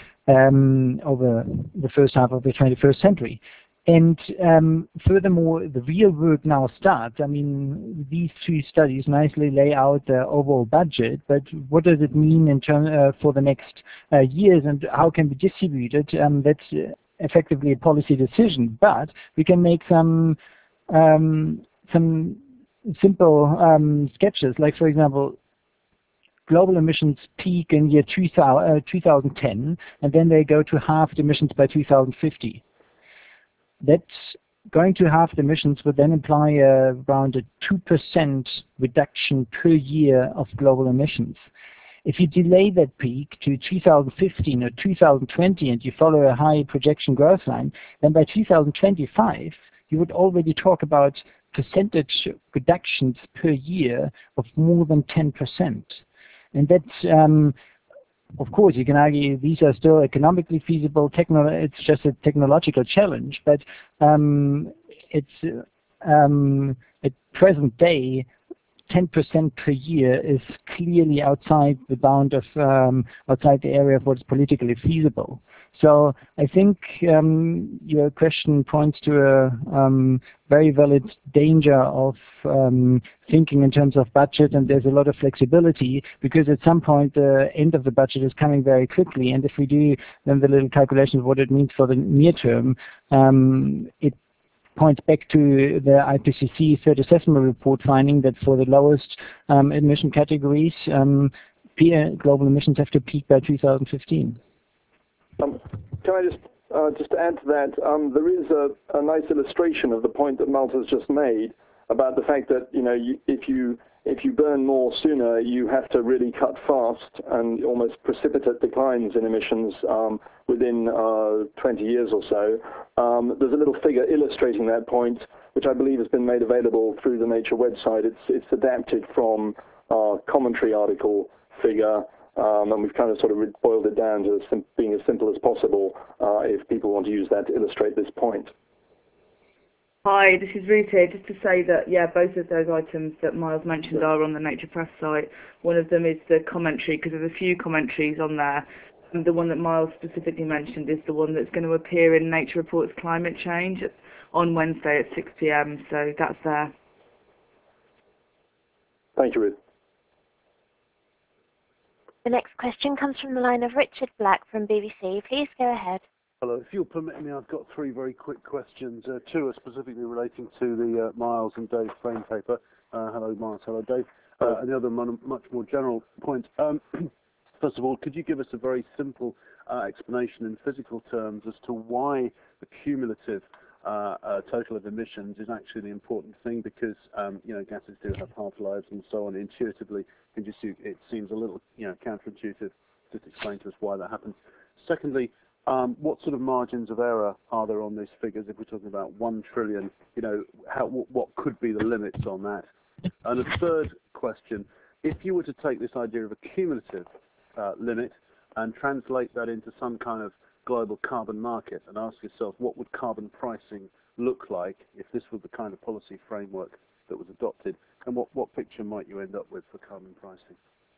um, over the first half of the twenty-first century. And um, furthermore, the real work now starts. I mean, these two studies nicely lay out the overall budget, but what does it mean in term, uh, for the next uh, years, and how can we distribute it? Um, that's uh, effectively a policy decision, but we can make some um, some simple um, sketches, like, for example, global emissions peak in year two thousand ten, and then they go to halved emissions by two thousand fifty. That's going to halve the emissions would then imply uh, around a two percent reduction per year of global emissions. If you delay that peak to two thousand fifteen or two thousand twenty and you follow a high projection growth line, then by two thousand twenty-five, you would already talk about percentage reductions per year of more than ten percent. And that's, um, of course, you can argue these are still economically feasible. Techno it's just a technological challenge, but um, it's um, at present day, ten percent per year is clearly outside the bound of um, outside the area of what is politically feasible. So I think um, your question points to a um, very valid danger of um, thinking in terms of budget, and there's a lot of flexibility because at some point the end of the budget is coming very quickly, and if we do then the little calculation of what it means for the near term, um, it points back to the I P C C third assessment report finding that for the lowest um, emission categories, um, global emissions have to peak by two thousand fifteen. Um, can I just uh, just add to that? Um, there is a, a nice illustration of the point that Malte has just made about the fact that, you know, you, if you if you burn more sooner, you have to really cut fast and almost precipitate declines in emissions um, within uh, twenty years or so. Um, there's a little figure illustrating that point, which I believe has been made available through the Nature website. It's, it's adapted from our commentary article figure, um, and we've kind of sort of boiled it down to sim being as simple as possible uh, if people want to use that to illustrate this point. Hi, this is Ruth here. Just to say that, yeah, both of those items that Miles mentioned are on the Nature Press site. One of them is the commentary, because there's a few commentaries on there. And the one that Miles specifically mentioned is the one that's going to appear in Nature Reports Climate Change on Wednesday at six p m, so that's there. Thank you, Ruth. The next question comes from the line of Richard Black from B B C. Please go ahead. Hello. If you'll permit me, I've got three very quick questions. Uh, two are specifically relating to the uh, Miles and Dave frame paper. Uh, hello, Miles. Hello, Dave. Uh, and the other one, much more general point. Um, first of all, could you give us a very simple uh, explanation in physical terms as to why the cumulative uh, uh, total of emissions is actually the important thing? Because um, you know, gases do have half-lives and so on. Intuitively, it just it seems a little you know counterintuitive. Just explain to us why that happens. Secondly, Um, what sort of margins of error are there on these figures? If we're talking about one trillion, you know, how, what could be the limits on that? And a third question, if you were to take this idea of a cumulative uh, limit and translate that into some kind of global carbon market and ask yourself what would carbon pricing look like if this was the kind of policy framework that was adopted, and what, what picture might you end up with for carbon pricing?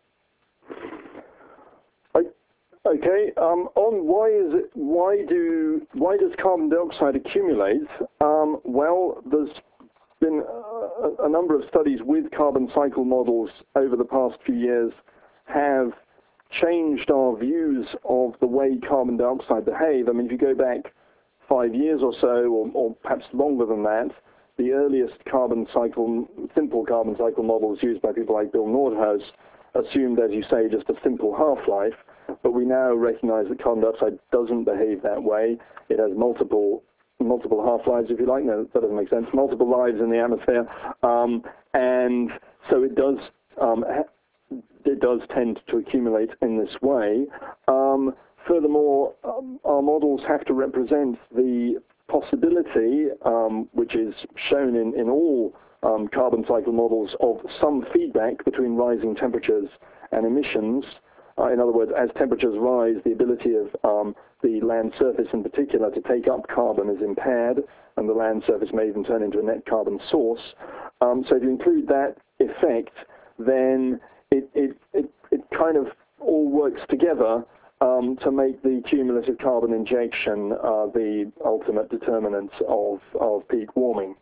Okay. Um, on why is it? Why do? Why does carbon dioxide accumulate? Um, well, there's been a, a number of studies with carbon cycle models over the past few years have changed our views of the way carbon dioxide behave. I mean, if you go back five years or so, or, or perhaps longer than that, the earliest carbon cycle, simple carbon cycle models used by people like Bill Nordhaus assumed, as you say, just a simple half-life. But we now recognize that carbon dioxide doesn't behave that way. It has multiple multiple half-lives, if you like. No, that doesn't make sense. Multiple lives in the atmosphere, um, and so it does um, it does tend to accumulate in this way. Um, furthermore, um, our models have to represent the possibility, um, which is shown in in all um, carbon cycle models, of some feedback between rising temperatures and emissions. Uh, in other words, as temperatures rise, the ability of um, the land surface in particular to take up carbon is impaired, and the land surface may even turn into a net carbon source. Um, so if you include that effect, then it, it, it, it kind of all works together um, to make the cumulative carbon injection uh, the ultimate determinant of, of peak warming.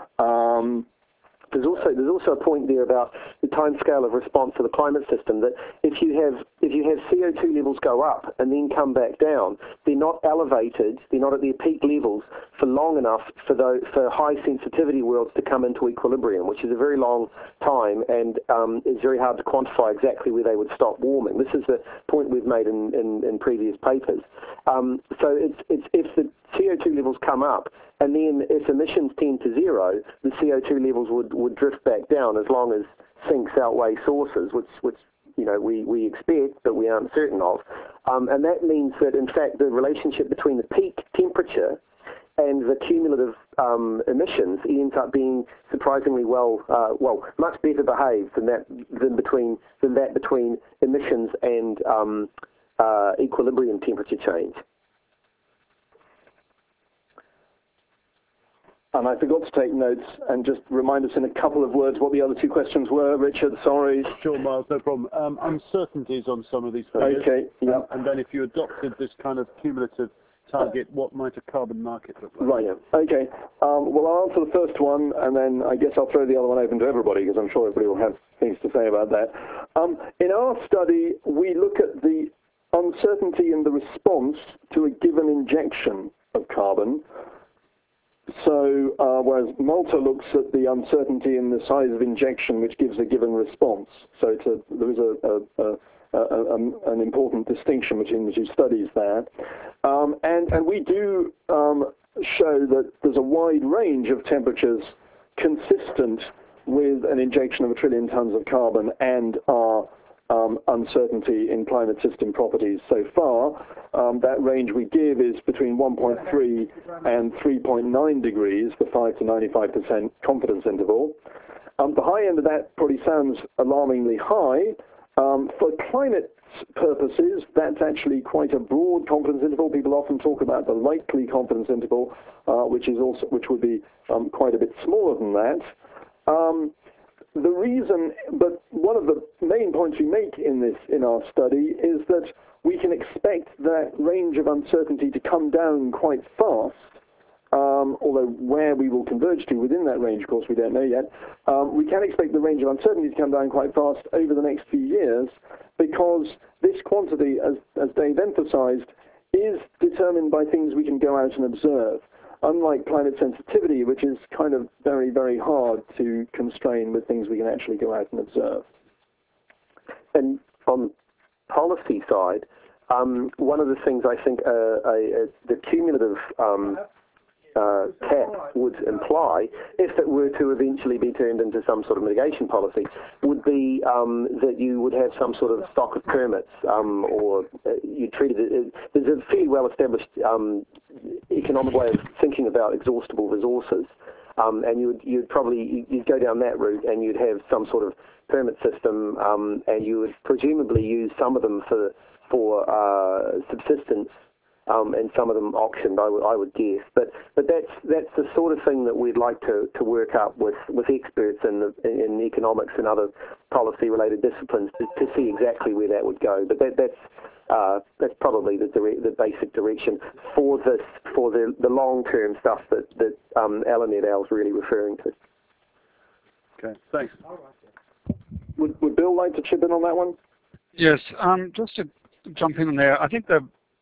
Um, There's also there's also a point there about the timescale of response to the climate system, that if you have if you have C O two levels go up and then come back down, they're not elevated, they're not at their peak levels for long enough for those, for high sensitivity worlds to come into equilibrium, which is a very long time, and um, it's very hard to quantify exactly where they would stop warming. This is the point we've made in, in, in previous papers. Um, so it's it's if the C O two levels come up, and then if emissions tend to zero, the C O two levels would, would drift back down as long as sinks outweigh sources, which, which you know, we, we expect, but we aren't certain of. Um, and that means that, in fact, the relationship between the peak temperature and the cumulative um, emissions ends up being surprisingly well, uh, well, much better behaved than that than between than that between emissions and um, uh, equilibrium temperature change. And I forgot to take notes, and just remind us in a couple of words what the other two questions were, Richard. Sorry. Sure, Miles, no problem. Um, uncertainties on some of these figures. Okay, yeah. Um, and then if you adopted this kind of cumulative target, what might a carbon market look like? Right, okay. Um, well, I'll answer the first one, and then I guess I'll throw the other one open to everybody, because I'm sure everybody will have things to say about that. Um, in our study, we look at the uncertainty in the response to a given injection of carbon. So, uh, whereas Malta looks at the uncertainty in the size of injection, which gives a given response. So it's a, there is a, a, a, a, a, an important distinction between the two studies there. Um, and, and we do um, show that there's a wide range of temperatures consistent with an injection of a trillion tons of carbon and our um, uncertainty in climate system properties so far. Um, that range we give is between one point three and three point nine degrees, the five to ninety-five percent confidence interval. Um, the high end of that probably sounds alarmingly high. Um, for climate purposes, that's actually quite a broad confidence interval. People often talk about the likely confidence interval, uh, which is also which would be um, quite a bit smaller than that. Um, the reason, but one of the main points we make in this in our study is that we can expect that range of uncertainty to come down quite fast. Um, although where we will converge to within that range, of course, we don't know yet. Um, we can expect the range of uncertainty to come down quite fast over the next few years, because this quantity, as, as Dave emphasized, is determined by things we can go out and observe, unlike climate sensitivity, which is kind of very, very hard to constrain with things we can actually go out and observe. And on policy side, um, one of the things I think uh, a, a, the cumulative um, Uh, cap would imply, if it were to eventually be turned into some sort of mitigation policy, would be um, that you would have some sort of stock of permits, um, or uh, you treated it, it. There's a fairly well-established um, economic way of thinking about exhaustible resources, um, and you would you'd probably you'd go down that route, and you'd have some sort of permit system, um, and you would presumably use some of them for for uh, subsistence. Um, and some of them auctioned, I, I would guess. But but that's that's the sort of thing that we'd like to, to work up with, with experts in the, in economics and other policy-related disciplines to, to see exactly where that would go. But that, that's uh, that's probably the dire the basic direction for this for the the long-term stuff that that um, Alan et al. Is really referring to. Okay, thanks. Would would Bill like to chip in on that one? Yes, um, just to jump in there, I think the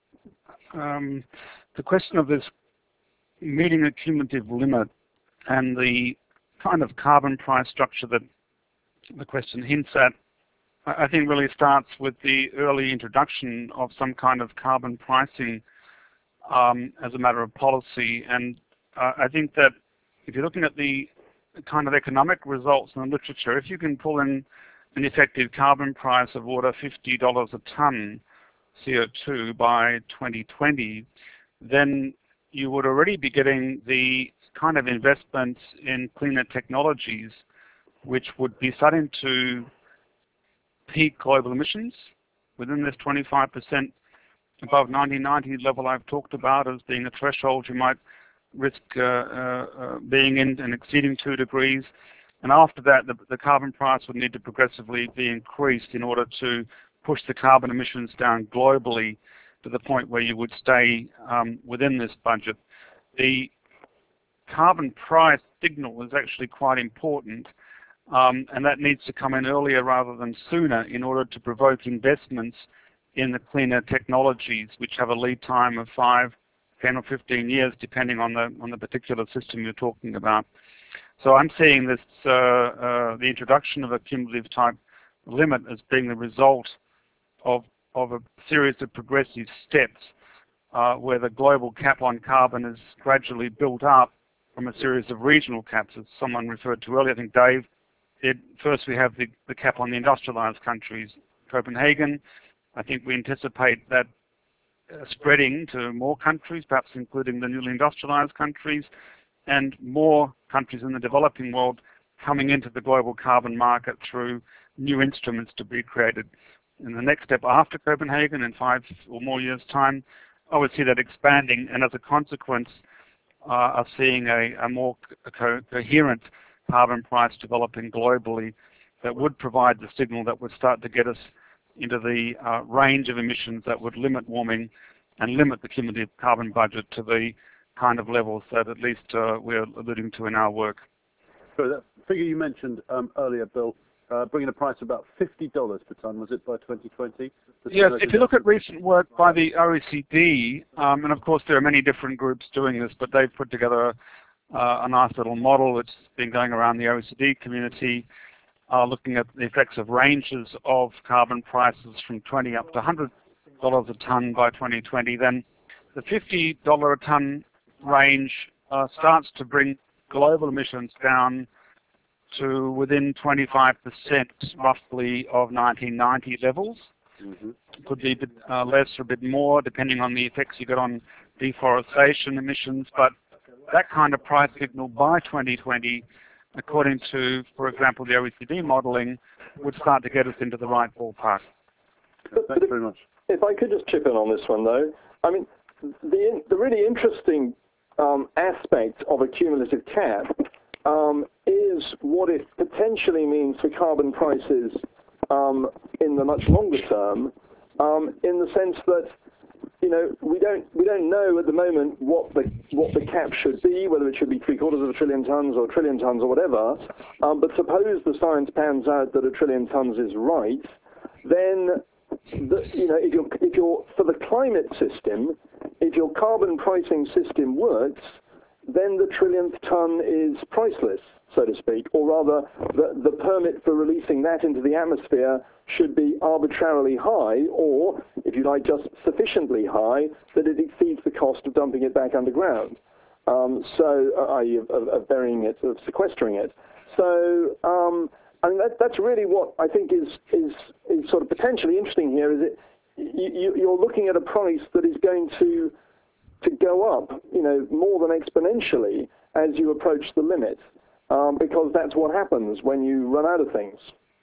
Um, the question of this meeting a cumulative limit and the kind of carbon price structure that the question hints at, I think really starts with the early introduction of some kind of carbon pricing um, as a matter of policy. And uh, I think that if you're looking at the kind of economic results in the literature, if you can pull in an effective carbon price of order fifty dollars a ton C O two by twenty twenty, then you would already be getting the kind of investments in cleaner technologies which would be starting to peak global emissions within this twenty-five percent above nineteen ninety level I've talked about as being a threshold you might risk uh, uh, uh, being in and exceeding two degrees. And after that, the, the carbon price would need to progressively be increased in order to push the carbon emissions down globally to the point where you would stay um, within this budget. The carbon price signal is actually quite important, um, and that needs to come in earlier rather than sooner in order to provoke investments in the cleaner technologies, which have a lead time of five, ten or fifteen years, depending on the, on the particular system you're talking about. So I'm seeing this, uh, uh, the introduction of a cumulative type limit as being the result Of, of a series of progressive steps uh, where the global cap on carbon is gradually built up from a series of regional caps, as someone referred to earlier. I think Dave did. First we have the, the cap on the industrialized countries, Copenhagen. I think we anticipate that uh, spreading to more countries, perhaps including the newly industrialized countries, and more countries in the developing world coming into the global carbon market through new instruments to be created. In the next step after Copenhagen, in five or more years' time, I would see that expanding, and as a consequence uh, of seeing a, a more co coherent carbon price developing globally that would provide the signal that would start to get us into the uh, range of emissions that would limit warming and limit the cumulative carbon budget to the kind of levels that at least uh, we're alluding to in our work. So that figure you mentioned um, earlier, Bill, Uh, bringing a price of about fifty dollars per ton, was it, by twenty twenty? Yes, if you look at recent work by the O E C D, um, and of course there are many different groups doing this, but they've put together uh, a nice little model that's been going around the O E C D community, uh, looking at the effects of ranges of carbon prices from twenty up to one hundred dollars a ton by twenty twenty. Then the fifty dollars a ton range uh, starts to bring global emissions down to within twenty-five percent roughly of nineteen ninety levels. Mm-hmm. Could be a bit uh, less or a bit more depending on the effects you get on deforestation emissions, but that kind of price signal by twenty twenty, according to, for example, the O E C D modeling, would start to get us into the right ballpark. But, Thanks very much. If I could just chip in on this one, though, I mean, the, the really interesting um, aspect of a cumulative cap um, is what it potentially means for carbon prices um, in the much longer term, um, in the sense that, you know, we don't we don't know at the moment what the what the cap should be, whether it should be three quarters of a trillion tons or a trillion tons or whatever. Um, but suppose the science pans out that a trillion tons is right, then the, you know, if you're if you're for the climate system, if your carbon pricing system works, then the trillionth ton is priceless, so to speak, or rather, the, the permit for releasing that into the atmosphere should be arbitrarily high, or, if you like, just sufficiently high that it exceeds the cost of dumping it back underground. Um, so, uh, that is, of, of burying it, of sequestering it. So, um, I mean, that, that's really what I think is, is, is sort of potentially interesting here, is it you, you're looking at a price that is going to to go up, you know, more than exponentially as you approach the limit, um, because that's what happens when you run out of things.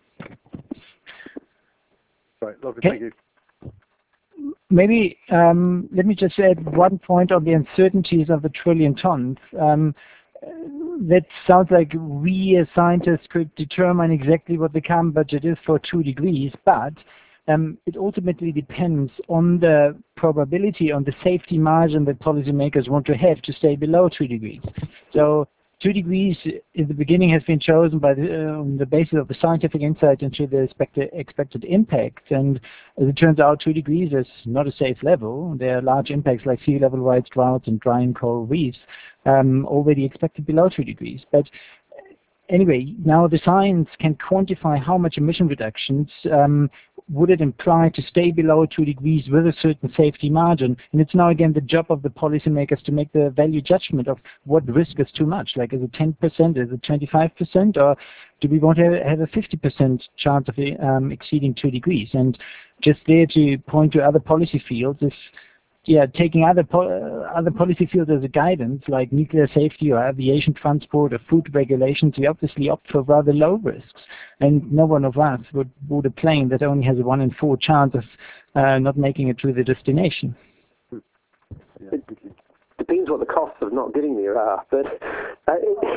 Right, lovely, thank you. Maybe um, let me just add one point on the uncertainties of the trillion tons. Um, that sounds like we as scientists could determine exactly what the carbon budget is for two degrees, but Um, it ultimately depends on the probability, on the safety margin that policymakers want to have to stay below two degrees. So two degrees in the beginning has been chosen by the, uh, on the basis of the scientific insight into the expected, expected impact. And as it turns out, two degrees is not a safe level. There are large impacts like sea level rise, droughts, and drying coral reefs um, already expected below two degrees. But anyway, now the science can quantify how much emission reductions um, would it imply to stay below two degrees with a certain safety margin. And it's now again the job of the policymakers to make the value judgment of what risk is too much. Like, is it ten percent, is it twenty-five percent, or do we want to have a fifty percent chance of um, exceeding two degrees? And just there to point to other policy fields is, yeah, taking other po uh, other policy fields as a guidance, like nuclear safety or aviation transport or food regulations, we obviously opt for rather low risks. And no one of us would board a plane that only has a one in four chance of uh, not making it to the destination. It depends what the costs of not getting there are, but uh,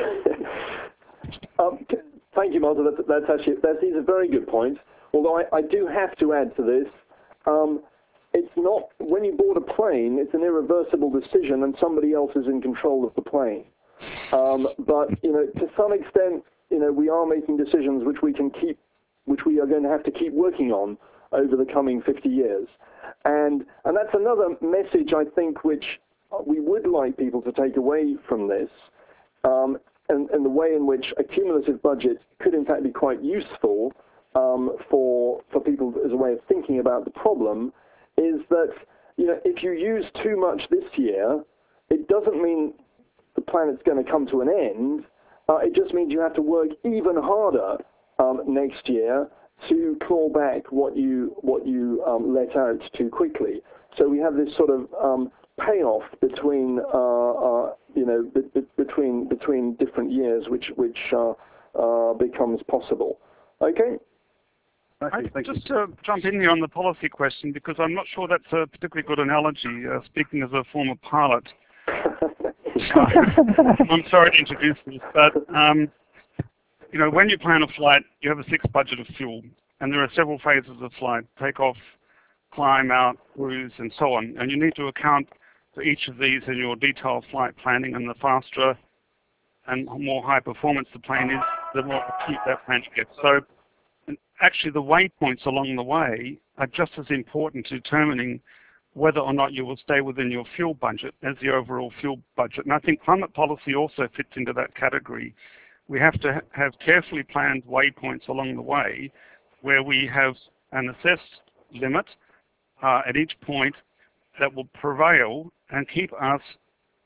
um, thank you, Martha. That's, that's actually that is a very good point. Although I, I do have to add to this. Um, It's not, when you board a plane, it's an irreversible decision and somebody else is in control of the plane. Um, but, you know, to some extent, you know, we are making decisions which we can keep, which we are going to have to keep working on over the coming fifty years. And, and that's another message, I think, which we would like people to take away from this, um, and, and the way in which a cumulative budget could in fact be quite useful um, for, for people as a way of thinking about the problem, is that, you know, if you use too much this year, it doesn't mean the planet's going to come to an end. Uh, it just means you have to work even harder um, next year to claw back what you what you um, let out too quickly. So we have this sort of um, payoff between uh, uh, you know b b between between different years, which which uh, uh, becomes possible. Okay. I, just to jump in here on the policy question, because I'm not sure that's a particularly good analogy, uh, speaking as a former pilot. I'm sorry to introduce this, but um, you know, when you plan a flight, you have a fixed budget of fuel, and there are several phases of flight: takeoff, climb out, cruise, and so on. And you need to account for each of these in your detailed flight planning, and the faster and more high performance the plane is, the more acute that plane gets. So And actually, the waypoints along the way are just as important to determining whether or not you will stay within your fuel budget as the overall fuel budget. And I think climate policy also fits into that category. We have to ha have carefully planned waypoints along the way where we have an assessed limit uh, at each point that will prevail and keep us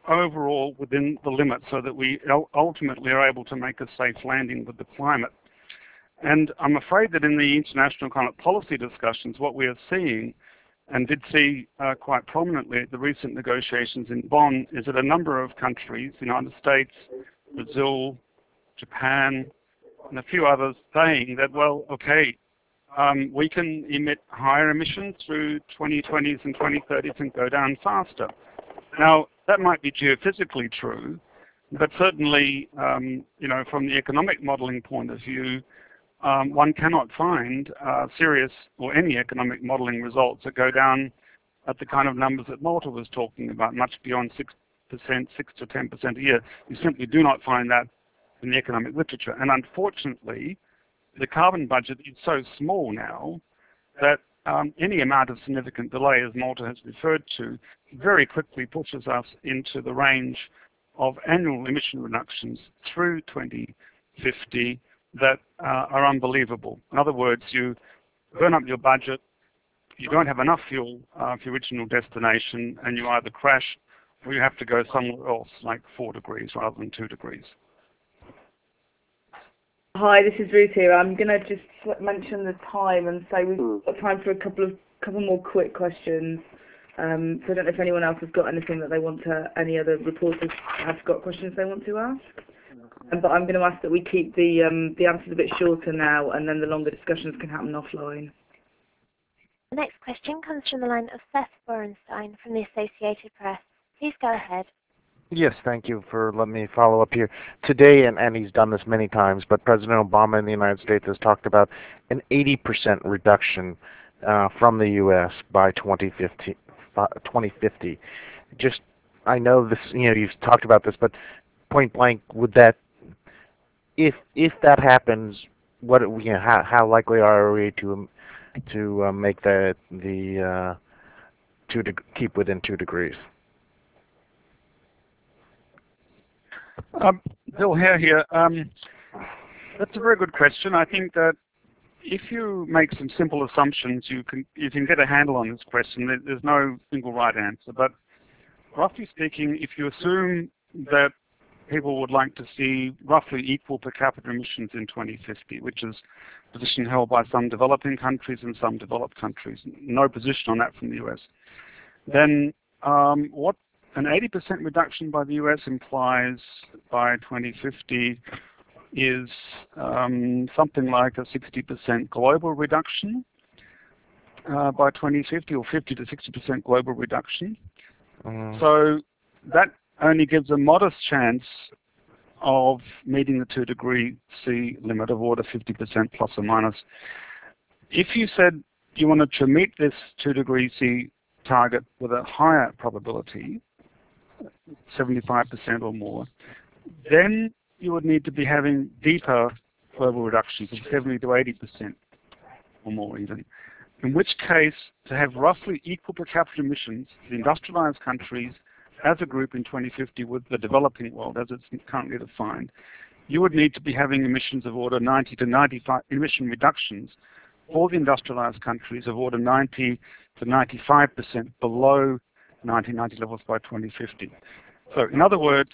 overall within the limit so that we ultimately are able to make a safe landing with the climate. And I'm afraid that in the international kind of policy discussions, what we are seeing, and did see uh, quite prominently at the recent negotiations in Bonn, is that a number of countries, the United States, Brazil, Japan, and a few others, saying that, well, okay, um, we can emit higher emissions through twenty twenties and twenty thirties and go down faster. Now, that might be geophysically true, but certainly, um, you know, from the economic modeling point of view, um, one cannot find uh, serious or any economic modeling results that go down at the kind of numbers that Malta was talking about, much beyond six percent, six to ten percent a year. You simply do not find that in the economic literature. And unfortunately, the carbon budget is so small now that um, any amount of significant delay, as Malta has referred to, very quickly pushes us into the range of annual emission reductions through twenty fifty that uh, are unbelievable. In other words, you burn up your budget, you don't have enough fuel uh, for your original destination, and you either crash or you have to go somewhere else, like four degrees rather than two degrees. Hi, this is Ruth here. I'm going to just mention the time and say we've got time for a couple of couple more quick questions. Um, so I don't know if anyone else has got anything that they want to, any other reporters have got questions they want to ask. Um, but I'm going to ask that we keep the um, the answers a bit shorter now, and then the longer discussions can happen offline. The next question comes from the line of Seth Borenstein from the Associated Press. Please go ahead. Yes, thank you for letting me follow up here. Today, and, and he's done this many times, but President Obama in the United States has talked about an eighty percent reduction uh, from the U S by twenty fifty. Just, I know this, you know, you've talked about this, but point blank, would that, if if that happens, what, you know, how how likely are we to to uh, make the the uh, two de keep within two degrees? Um, Bill Hare here. Um, that's a very good question. I think that if you make some simple assumptions, you can you can get a handle on this question. There, there's no single right answer. But roughly speaking, if you assume that people would like to see roughly equal per capita emissions in twenty fifty, which is a position held by some developing countries and some developed countries, no position on that from the U S, then um, what an eighty percent reduction by the U S implies by twenty fifty is um, something like a sixty percent global reduction uh, by twenty fifty, or fifty to sixty percent global reduction. Mm. So that only gives a modest chance of meeting the two degree C limit of order fifty percent plus or minus. If you said you wanted to meet this two degree C target with a higher probability, seventy-five percent or more, then you would need to be having deeper global reductions of seventy to eighty percent or more even. In which case, to have roughly equal per capita emissions, the industrialized countries as a group in twenty fifty with the developing world as it's currently defined, you would need to be having emissions of order ninety to ninety-five, emission reductions for the industrialized countries of order ninety to ninety-five percent below nineteen ninety levels by twenty fifty. So in other words,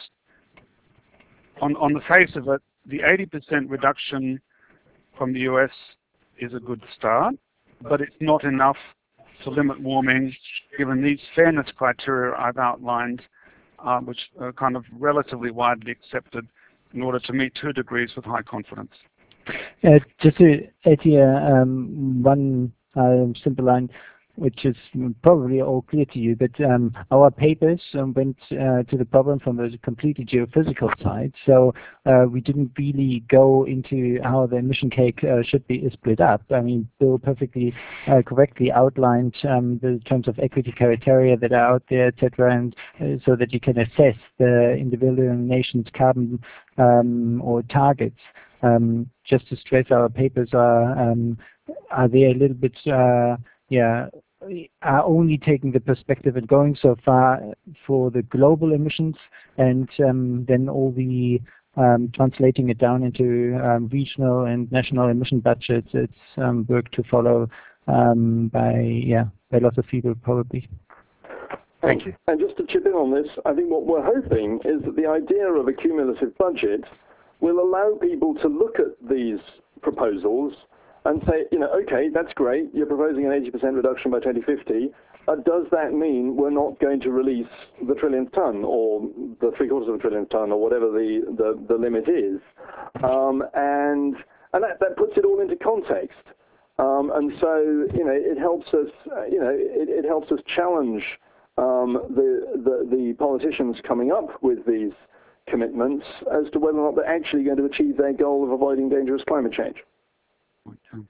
on, on the face of it, the eighty percent reduction from the U S is a good start, but it's not enough to limit warming given these fairness criteria I've outlined, uh, which are kind of relatively widely accepted in order to meet two degrees with high confidence. Uh, just to add here um, one uh, simple line, which is probably all clear to you, but um, our papers um, went uh, to the problem from a completely geophysical side. So uh, we didn't really go into how the emission cake uh, should be split up. I mean, Bill perfectly uh, correctly outlined um, the terms of equity criteria that are out there, et cetera, and uh, so that you can assess the individual nations' carbon um, or targets. Um, just to stress, our papers are um, are they a little bit uh, yeah. are only taking the perspective and going so far for the global emissions, and um, then all the um, translating it down into um, regional and national emission budgets. It's um, work to follow um, by yeah by lots of people probably. Thank you. And just to chip in on this, I think what we're hoping is that the idea of a cumulative budget will allow people to look at these proposals and say, you know, okay, that's great, you're proposing an eighty percent reduction by twenty fifty. Uh, does that mean we're not going to release the trillionth ton or the three quarters of a trillionth ton or whatever the, the, the limit is? Um, and and that, that puts it all into context. Um, and so, you know, it helps us, uh, you know, it, it helps us challenge um, the, the, the politicians coming up with these commitments as to whether or not they're actually going to achieve their goal of avoiding dangerous climate change. Okay.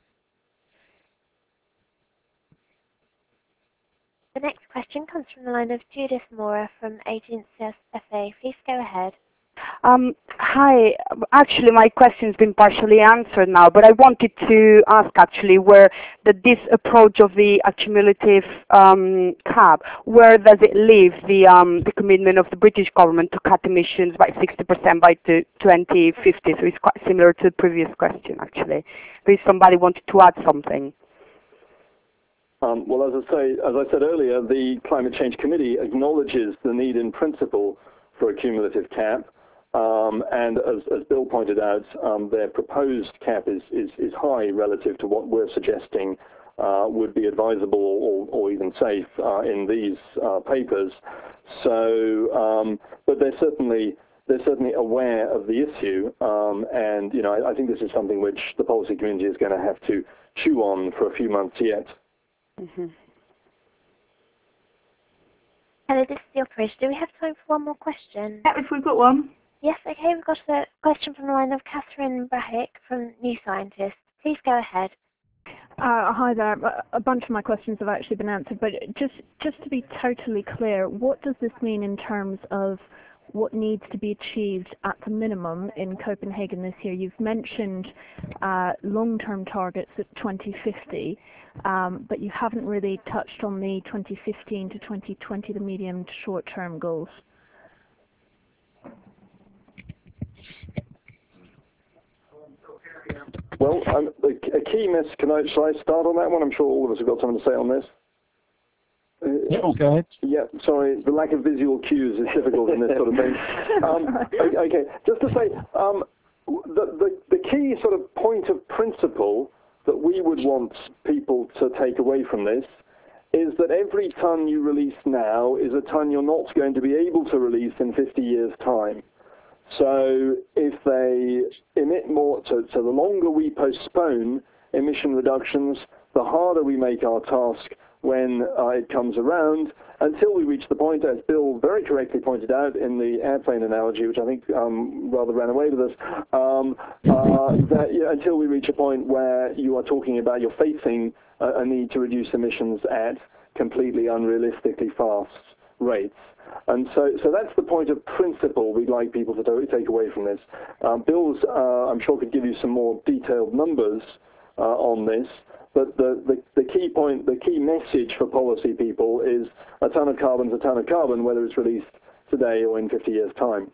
The next question comes from the line of Judith Mora from Agents F A. Please go ahead. Um, hi. Actually, my question's been partially answered now, but I wanted to ask actually where the, this approach of the accumulative um, cap, where does it leave the, um, the commitment of the British government to cut emissions by sixty percent by twenty fifty? So it's quite similar to the previous question, actually. If somebody wanted to add something. Um, well, as I say, as I said earlier, the Climate Change Committee acknowledges the need in principle for a cumulative cap. Um, and as, as Bill pointed out, um, their proposed cap is, is, is high relative to what we're suggesting uh, would be advisable or, or even safe uh, in these uh, papers. So, um, but they're certainly they're certainly aware of the issue, um, and you know I, I think this is something which the policy community is going to have to chew on for a few months yet. Mm-hmm. Hello, this is the operator. Do we have time for one more question? Yeah, if we've got one. Yes, okay, we've got a question from the line of Catherine Brahick from New Scientist. Please go ahead. Uh, hi there. A bunch of my questions have actually been answered, but just, just to be totally clear, what does this mean in terms of what needs to be achieved at the minimum in Copenhagen this year? You've mentioned uh, long-term targets at twenty fifty, um, but you haven't really touched on the twenty fifteen to twenty twenty, the medium to short-term goals. Well, um, a, a key message, can I, shall I start on that one? I'm sure all of us have got something to say on this. Uh, yeah, go ahead. Yeah, sorry, the lack of visual cues is difficult in this sort of thing. Um, okay, just to say, um, the, the, the key sort of point of principle that we would want people to take away from this is that every ton you release now is a ton you're not going to be able to release in fifty years' time. So if they emit more, so, so the longer we postpone emission reductions, the harder we make our task when uh, it comes around, until we reach the point, as Bill very correctly pointed out in the airplane analogy, which I think um, rather ran away with us, um, uh, that, you know, until we reach a point where you are talking about, you're facing a, a need to reduce emissions at completely unrealistically fast rates. And so, so that's the point of principle we'd like people to take away from this. Um, Bill's, uh, I'm sure, could give you some more detailed numbers uh, on this, but the, the, the key point, the key message for policy people is a ton of carbon's a ton of carbon, whether it's released today or in fifty years' time.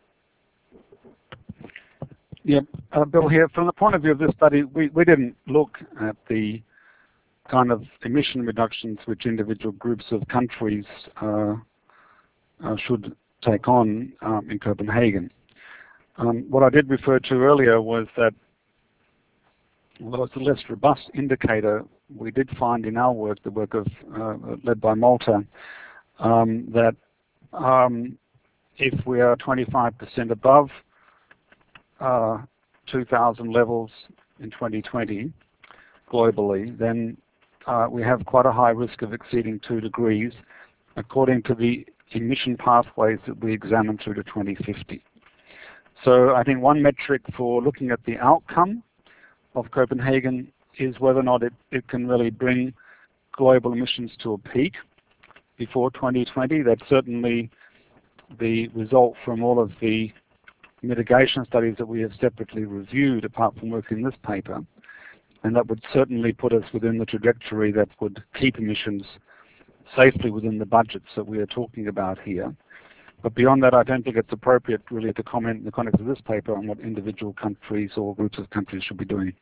Yeah, uh, Bill here. From the point of view of this study, we, we didn't look at the kind of emission reductions which individual groups of countries uh, Uh, should take on um, in Copenhagen. Um, what I did refer to earlier was that, although it's a less robust indicator, we did find in our work, the work of uh, led by Malta, um, that um, if we are twenty-five percent above uh, two thousand levels in twenty twenty globally, then uh, we have quite a high risk of exceeding two degrees, according to the emission pathways that we examine through to twenty fifty. So I think one metric for looking at the outcome of Copenhagen is whether or not it, it can really bring global emissions to a peak before twenty twenty. That's certainly the result from all of the mitigation studies that we have separately reviewed, apart from work in this paper. And that would certainly put us within the trajectory that would keep emissions safely within the budgets that we are talking about here. But beyond that, I don't think it's appropriate really to comment in the context of this paper on what individual countries or groups of countries should be doing.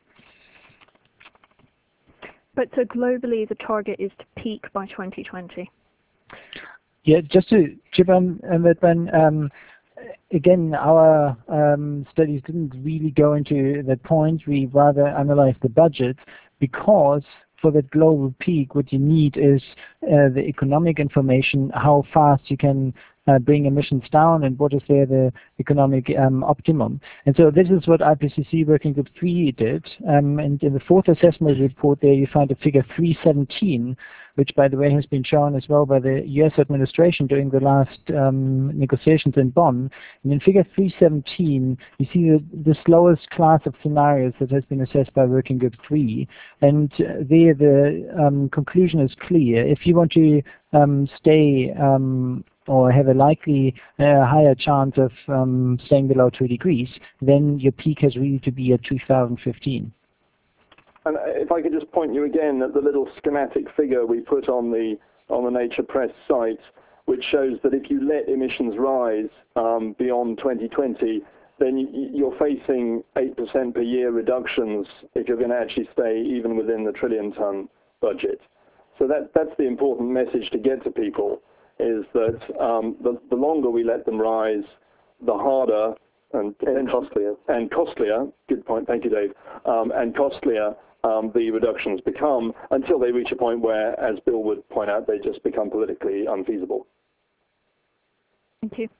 But so globally, the target is to peak by twenty twenty. Yeah, just to chip on on that one, um, again, our um, studies didn't really go into that point. We rather analyzed the budget because for that global peak, what you need is uh, the economic information, how fast you can uh, bring emissions down and what is there the economic um, optimum. And so this is what I P C C Working Group three did. Um, and in the fourth assessment report there you find a figure three seventeen, which by the way has been shown as well by the U S administration during the last um, negotiations in Bonn. And in figure three seventeen you see the, the slowest class of scenarios that has been assessed by Working Group three. And uh, there the um, conclusion is clear. If you want to um, stay um, or have a likely uh, higher chance of um, staying below two degrees, then your peak has really to be at two thousand fifteen. And if I could just point you again at the little schematic figure we put on the on the Nature Press site, which shows that if you let emissions rise um, beyond twenty twenty, then you, you're facing eight percent per year reductions if you're going to actually stay even within the trillion ton budget. So that that's the important message to get to people, is that um, the, the longer we let them rise, the harder and, and costlier. And costlier, good point, thank you, Dave, um, and costlier um, the reductions become until they reach a point where, as Bill would point out, they just become politically unfeasible. Thank you.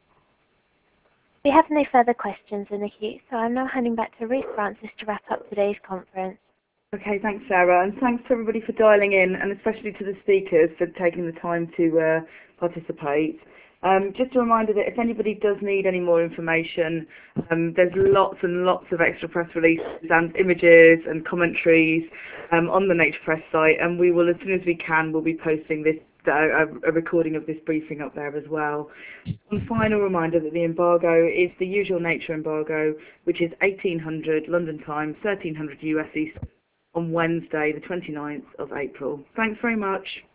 We have no further questions in the queue, so I'm now handing back to Ruth Francis to wrap up today's conference. Okay, thanks Sarah, and thanks to everybody for dialing in, and especially to the speakers for taking the time to uh, participate. Um, just a reminder that if anybody does need any more information, um, there's lots and lots of extra press releases and images and commentaries um, on the Nature Press site, and we will, as soon as we can, we'll be posting this uh, a recording of this briefing up there as well. One final reminder that the embargo is the usual Nature embargo, which is eighteen hundred London time, thirteen hundred U S East, on Wednesday, the twenty-ninth of April. Thanks very much.